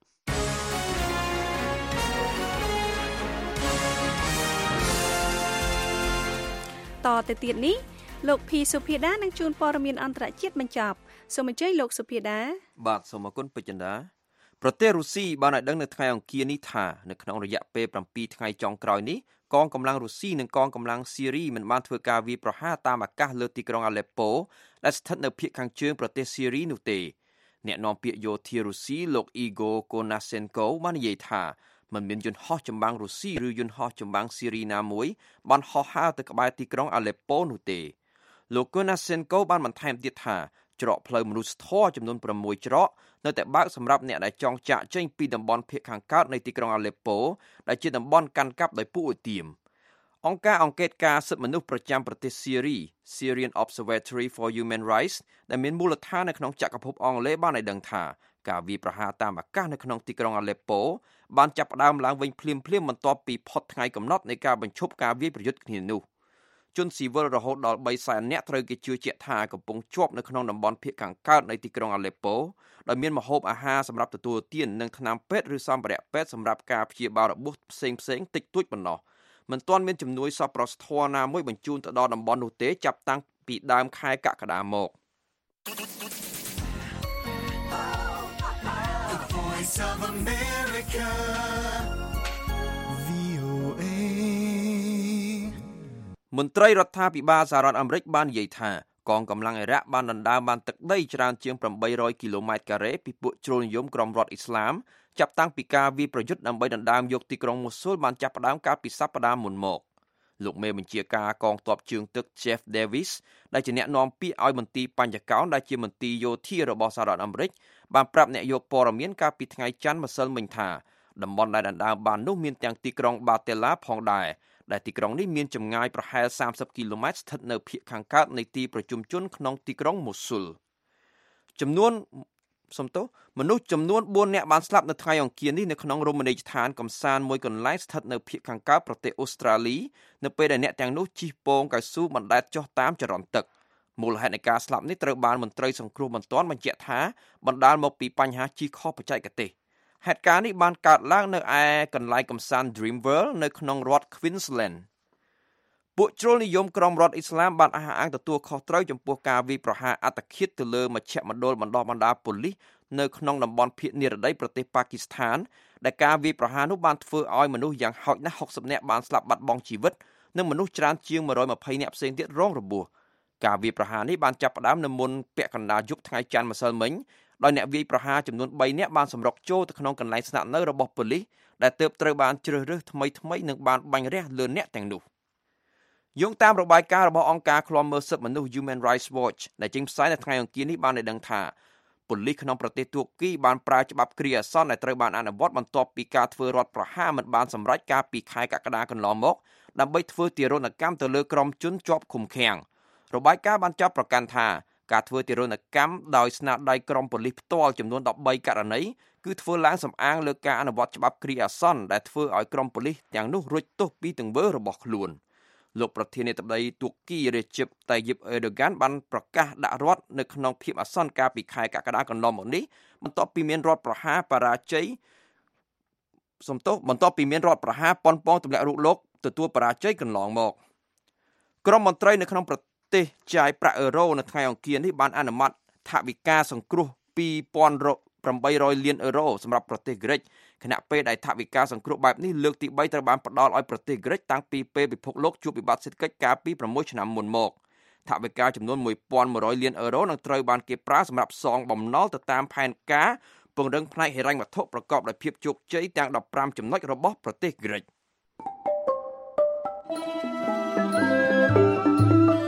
តទៅទៀតនេះលោកភីសុភាដានឹងជួនព័ត៌មានអន្តរជាតិបញ្ចប់សូមអញ្ជើញលោកសុភាដាបាទសូមអរគុណពេជ្រចិន្តាប្រទេសរុស្ស៊ីបានឲ្យដឹងនៅថ្ងៃអង្គារនេះថានៅក្នុងរយៈពេល7ថ្ងៃចុងក្រោយនេះកងកម្លាំងរុស្ស៊ីនិងកងកម្លាំងស៊ីរីមិនបានធ្វើការវាយប្រហារតាមអាកាសលើទីក្រុងអាឡេប៉ូដែលស្ថិតនៅភាគខាងជើងប្រទេសស៊ីរីនោះទេអ្នកនាំពាក្យយោធារុស្ស៊ីលោកអ៊ីហ្គូកូណាសេនកូបាននិយាយថាមិនមានយន្តហោះចម្បាំងរុស្ស៊ីឬយន្តហោះចម្បាំងស៊ីរីណាមួយបានហោះហើរទៅក្បែរទីក្រុងអាឡេប៉ូនោះទេលោកកូណាសេនកូបានបន្ថែមទៀតថាច្រកផ្លូវមនុស្សធម៌ចំនួន6ច្រកនៅតែបើកសម្រាប់អ្នកដែលចង់ចាកចេញពីតំបន់ភាគខាងកើតនៃទីក្រុងអាឡេប៉ូដែលជាតំបន់កាន់កាប់ដោយពួកឧទាមអង្គការអង្កេតការណ៍សិទ្ធិមនុស្សប្រចាំប្រទេសស៊ីរី Syrian Observatory for Human Rights ដែលមានមូលដ្ឋាននៅក្នុងចក្រភពអង់គ្លេសបានឲ្យដឹងថាការវាយប្រហារតាមអាកាសនៅក្នុងទីក្រុងអាឡេប៉ូបានចាប់ផ្ដើមឡើងវិញភ្លាមៗបន្ទាប់ពីផុតថ្ងៃកំណត់នៃការបញ្ឈប់ការវាយប្រយុទ្ធគ្នានោះជនស៊ីវិលរហូតដល់300,000នាក់ត្រូវគេជឿជាក់ថាកំពុងជាប់នៅក្នុងតំបន់ភាគខាងកើតនៃទីក្រុងអាឡេប៉ូដោយមានម្ហូបអាហារសម្រាប់ទទួលទាននិងថ្នាំពេទ្យឬសម្ភារៈពេទ្យសម្រាប់ការព្យាបាលរបួសផ្សេងៗតិចតួចប៉ុណ្ណោះមិនទាន់មានជំនួយសប្បុរសធម៌ណាមួយបញ្ជូនទៅដល់តំបន់នោះទេចាប់តាំងពីដើមខែកក្កដាមក The Voice of America VOA មន្ត្រីរដ្ឋាភិបាលសហរដ្ឋអាមេរិកបាននិយាយថាកងកម្លាំងអ៊ីរ៉ាក់បានដណ្ដើមបានទឹកដីច្រើនជាង800គីឡូម៉ែត្រការ៉េពីពួកជ្រុលនិយមក្រុមរដ្ឋអ៊ីស្លាមចាប់តាំងពីការវាយប្រយុទ្ធដើម្បីដណ្ដើមយកទីក្រុងមូស៊ូលបានចាប់ផ្ដើមកាលពីសប្តាហ៍មុនមកលោកមេបញ្ជាការកងទ័ពជើងទឹក Jeff Davis ដែលជាអ្នកនាំពាក្យឲ្យមន្ទីរបញ្ញកោណដែលជាមន្ទីរយោធារបស់សហរដ្ឋអាមេរិកបានប្រាប់អ្នកយកព័ត៌មានកាលពីថ្ងៃច័ន្ទម្សិលមិញថាតំបន់ដែលដណ្ដើមបាននោះមានទាំងទីក្រុងបាតេឡាផងដែរដែលទីក្រុងនេះមានចម្ងាយប្រហែល30គីឡូម៉ែត្រស្ថិតនៅភាគខាងកើតនៃទីប្រជុំជនក្នុងទីក្រុងមូស៊ូលមនុស្សចំនួន4នាក់បានស្លាប់នៅថ្ងៃអង្គារនេះនៅក្នុងរមណីយដ្ឋានកំសាន្តមួយកន្លែងស្ថិតនៅភាគខាងកើតប្រទេសអូស្ត្រាលីនៅពេលដែលអ្នកទាំងនោះជិះពងកៅស៊ូបណ្ដែតចុះតាមចរន្តទឹកមូលហេតុនៃការស្លាប់នេះត្រូវបានមន្ត្រីសង្គ្រោះបន្ទាន់បញ្ជាក់ថាបណ្ដាលមកពីបញ្ហាជិះខុសបច្ចេកទេសហេតុការណ៍នេះបានកើតឡើងនៅឯកន្លែងកំសាន្ត Dream World នៅក្នុងរដ្ឋ Queensland ពួកជ្រុលនិយមក្រុមរដ្ឋអ៊ីស្លាមបានអះអាងទទួលខុសត្រូវចំពោះការវាយប្រហារអត្តឃាតទៅលើមជ្ឈមណ្ឌលបណ្ដោះបណ្ដាលប៉ូលីសនៅក្នុងតំបន់ភាគនិរតីប្រទេសប៉ាគីស្ថានដែលការវាយប្រហារនោះបានធ្វើឲ្យមនុស្សយ៉ាងហោចណាស់60នាក់បានស្លាប់បាត់បង់ជីវិតនិងមនុស្សច្រើនជាង120នាក់ផ្សេងទៀតរងរបួសការវាយប្រហារនេះបានចាប់ផ្ដើមនៅមុនពាក់កណ្ដាលយប់ថ្ងៃច័ន្ទម្សិលមិញដោយអ្នកវាយប្រហារចំនួន3នាក់បានសម្រុកចូលទៅក្នុងកន្លែងស្នាក់នៅរបស់ប៉ូលីសដែលទើបត្រូវបានជ្រើសរើសថ្មីនិងបានបាញ់រះលើអ្នកទាំងនោះយោងតាមរបាយការណ៍របស់អង្គការឃ្លាំមើលសិទ្ធិមនុស្ស Human Rights Watch ដែលចេញផ្សាយនៅថ្ងៃអង្គារនេះបានឲ្យដឹងថាប៉ូលីសក្នុងប្រទេសទួរគីបានប្រើច្បាប់គ្រាអាសន្នដែលត្រូវបានអនុវត្តបន្ទាប់ពីការធ្វើរដ្ឋប្រហារមិនបានសម្រេចកាលពីខែកក្កដាកន្លងមកដើម្បីធ្វើទារុណកម្មទៅលើក្រុមជនជាប់ឃុំឃាំងរបាយការណ៍បានចាប់ប្រកាន់ថាការធ្វើទារុណកម្មដោយស្នាដៃក្រុមប៉ូលីសផ្ទាល់ចំនួន13ករណីគឺធ្វើឡើងសំអាងលើការអនុវត្តច្បាប់គ្រាអាសន្នដែលធ្វើឲ្យក្រុមប៉ូលីសទាំងនោះរួចទោសពីទង្វើរបស់ខ្លួនលោកប្រធានាធិបតីទួរគីរេជិបតាយីបអេដូហ្គានបានប្រកាសដាក់រដ្ឋនៅក្នុងភាពអាសន្នកាលពីខែកក្កដាកន្លងមកនេះបន្ទាប់ពីមានរដ្ឋប្រហារបរាជ័យបន្ទាប់ពីមានរដ្ឋប្រហារប៉ុនប៉ងទម្លាក់រូបលោកទទួលបរាជ័យកន្លងមកក្រុមមន្ត្រីនៅក្នុងប្រទេសចាយប្រាក់អឺរ៉ូនៅថ្ងៃអង្គារនេះបានអនុម័តថវិកាសង្គ្រោះ 2,800 លានអឺរ៉ូសម្រាប់ប្រទេសក្រិកខណៈពេលដែលថវិកាសង្គ្រោះបែបនេះលើកទី3ត្រូវបានផ្ដល់ឲ្យប្រទេសក្រិកតាំងពីពេលពិភពលោកជួបវិបត្តិសេដ្ឋកិច្ចកាលពី6ឆ្នាំមុនមកថវិកាចំនួន 1,100 លានអឺរ៉ូនឹងត្រូវបានគេប្រើសម្រាប់សងបំណុលទៅតាមផែនការពង្រឹងផ្នែកហិរញ្ញវត្ថុប្រកបដោយភាពជោគជ័យទាំង15ចំណុចរបស់ប្រទេសក្រិក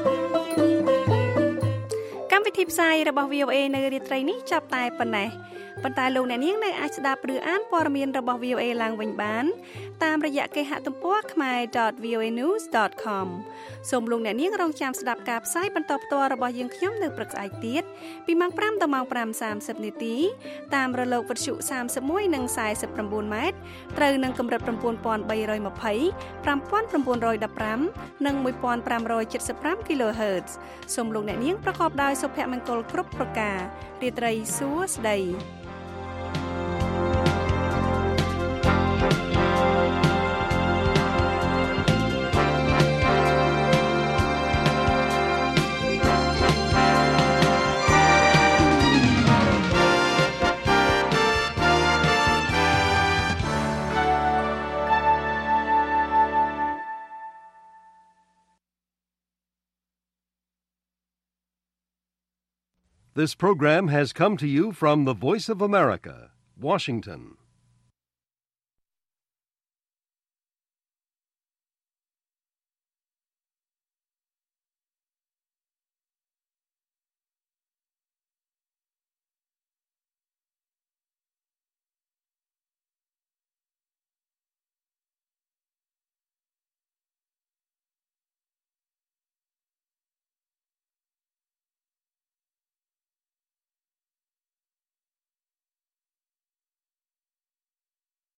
កម្មវិធីផ្សាយរបស់ VOA នៅរាត្រីនេះចាប់តែប៉ុណ្ណេះប៉ុន្តែលោកអ្នកនាងនៅអាចស្ដាប់ឬអានព័ត៌មានរបស់ VOA ឡើងវិញបានតាមរយៈគេហទំព័រ khmer.voanews.com សូមលោកអ្នកនាងរងចាំស្ដាប់ការផ្សាយបន្តផ្ទាល់របស់យើងខ្ញុំនៅព្រឹកស្អែកទៀតពីម៉ោង 5 ដល់ម៉ោង 5:30 នាទីតាមរលកវិទ្យុ31និង49ម៉ែត្រត្រូវនឹងកម្រិត 9320 5915 និង 1575 kHz សូមលោកអ្នកនាងប្រកបដោយសុភមង្គលគ្រប់ប្រការរាត្រីសួស្តី This program has come to you from the Voice of America, Washington.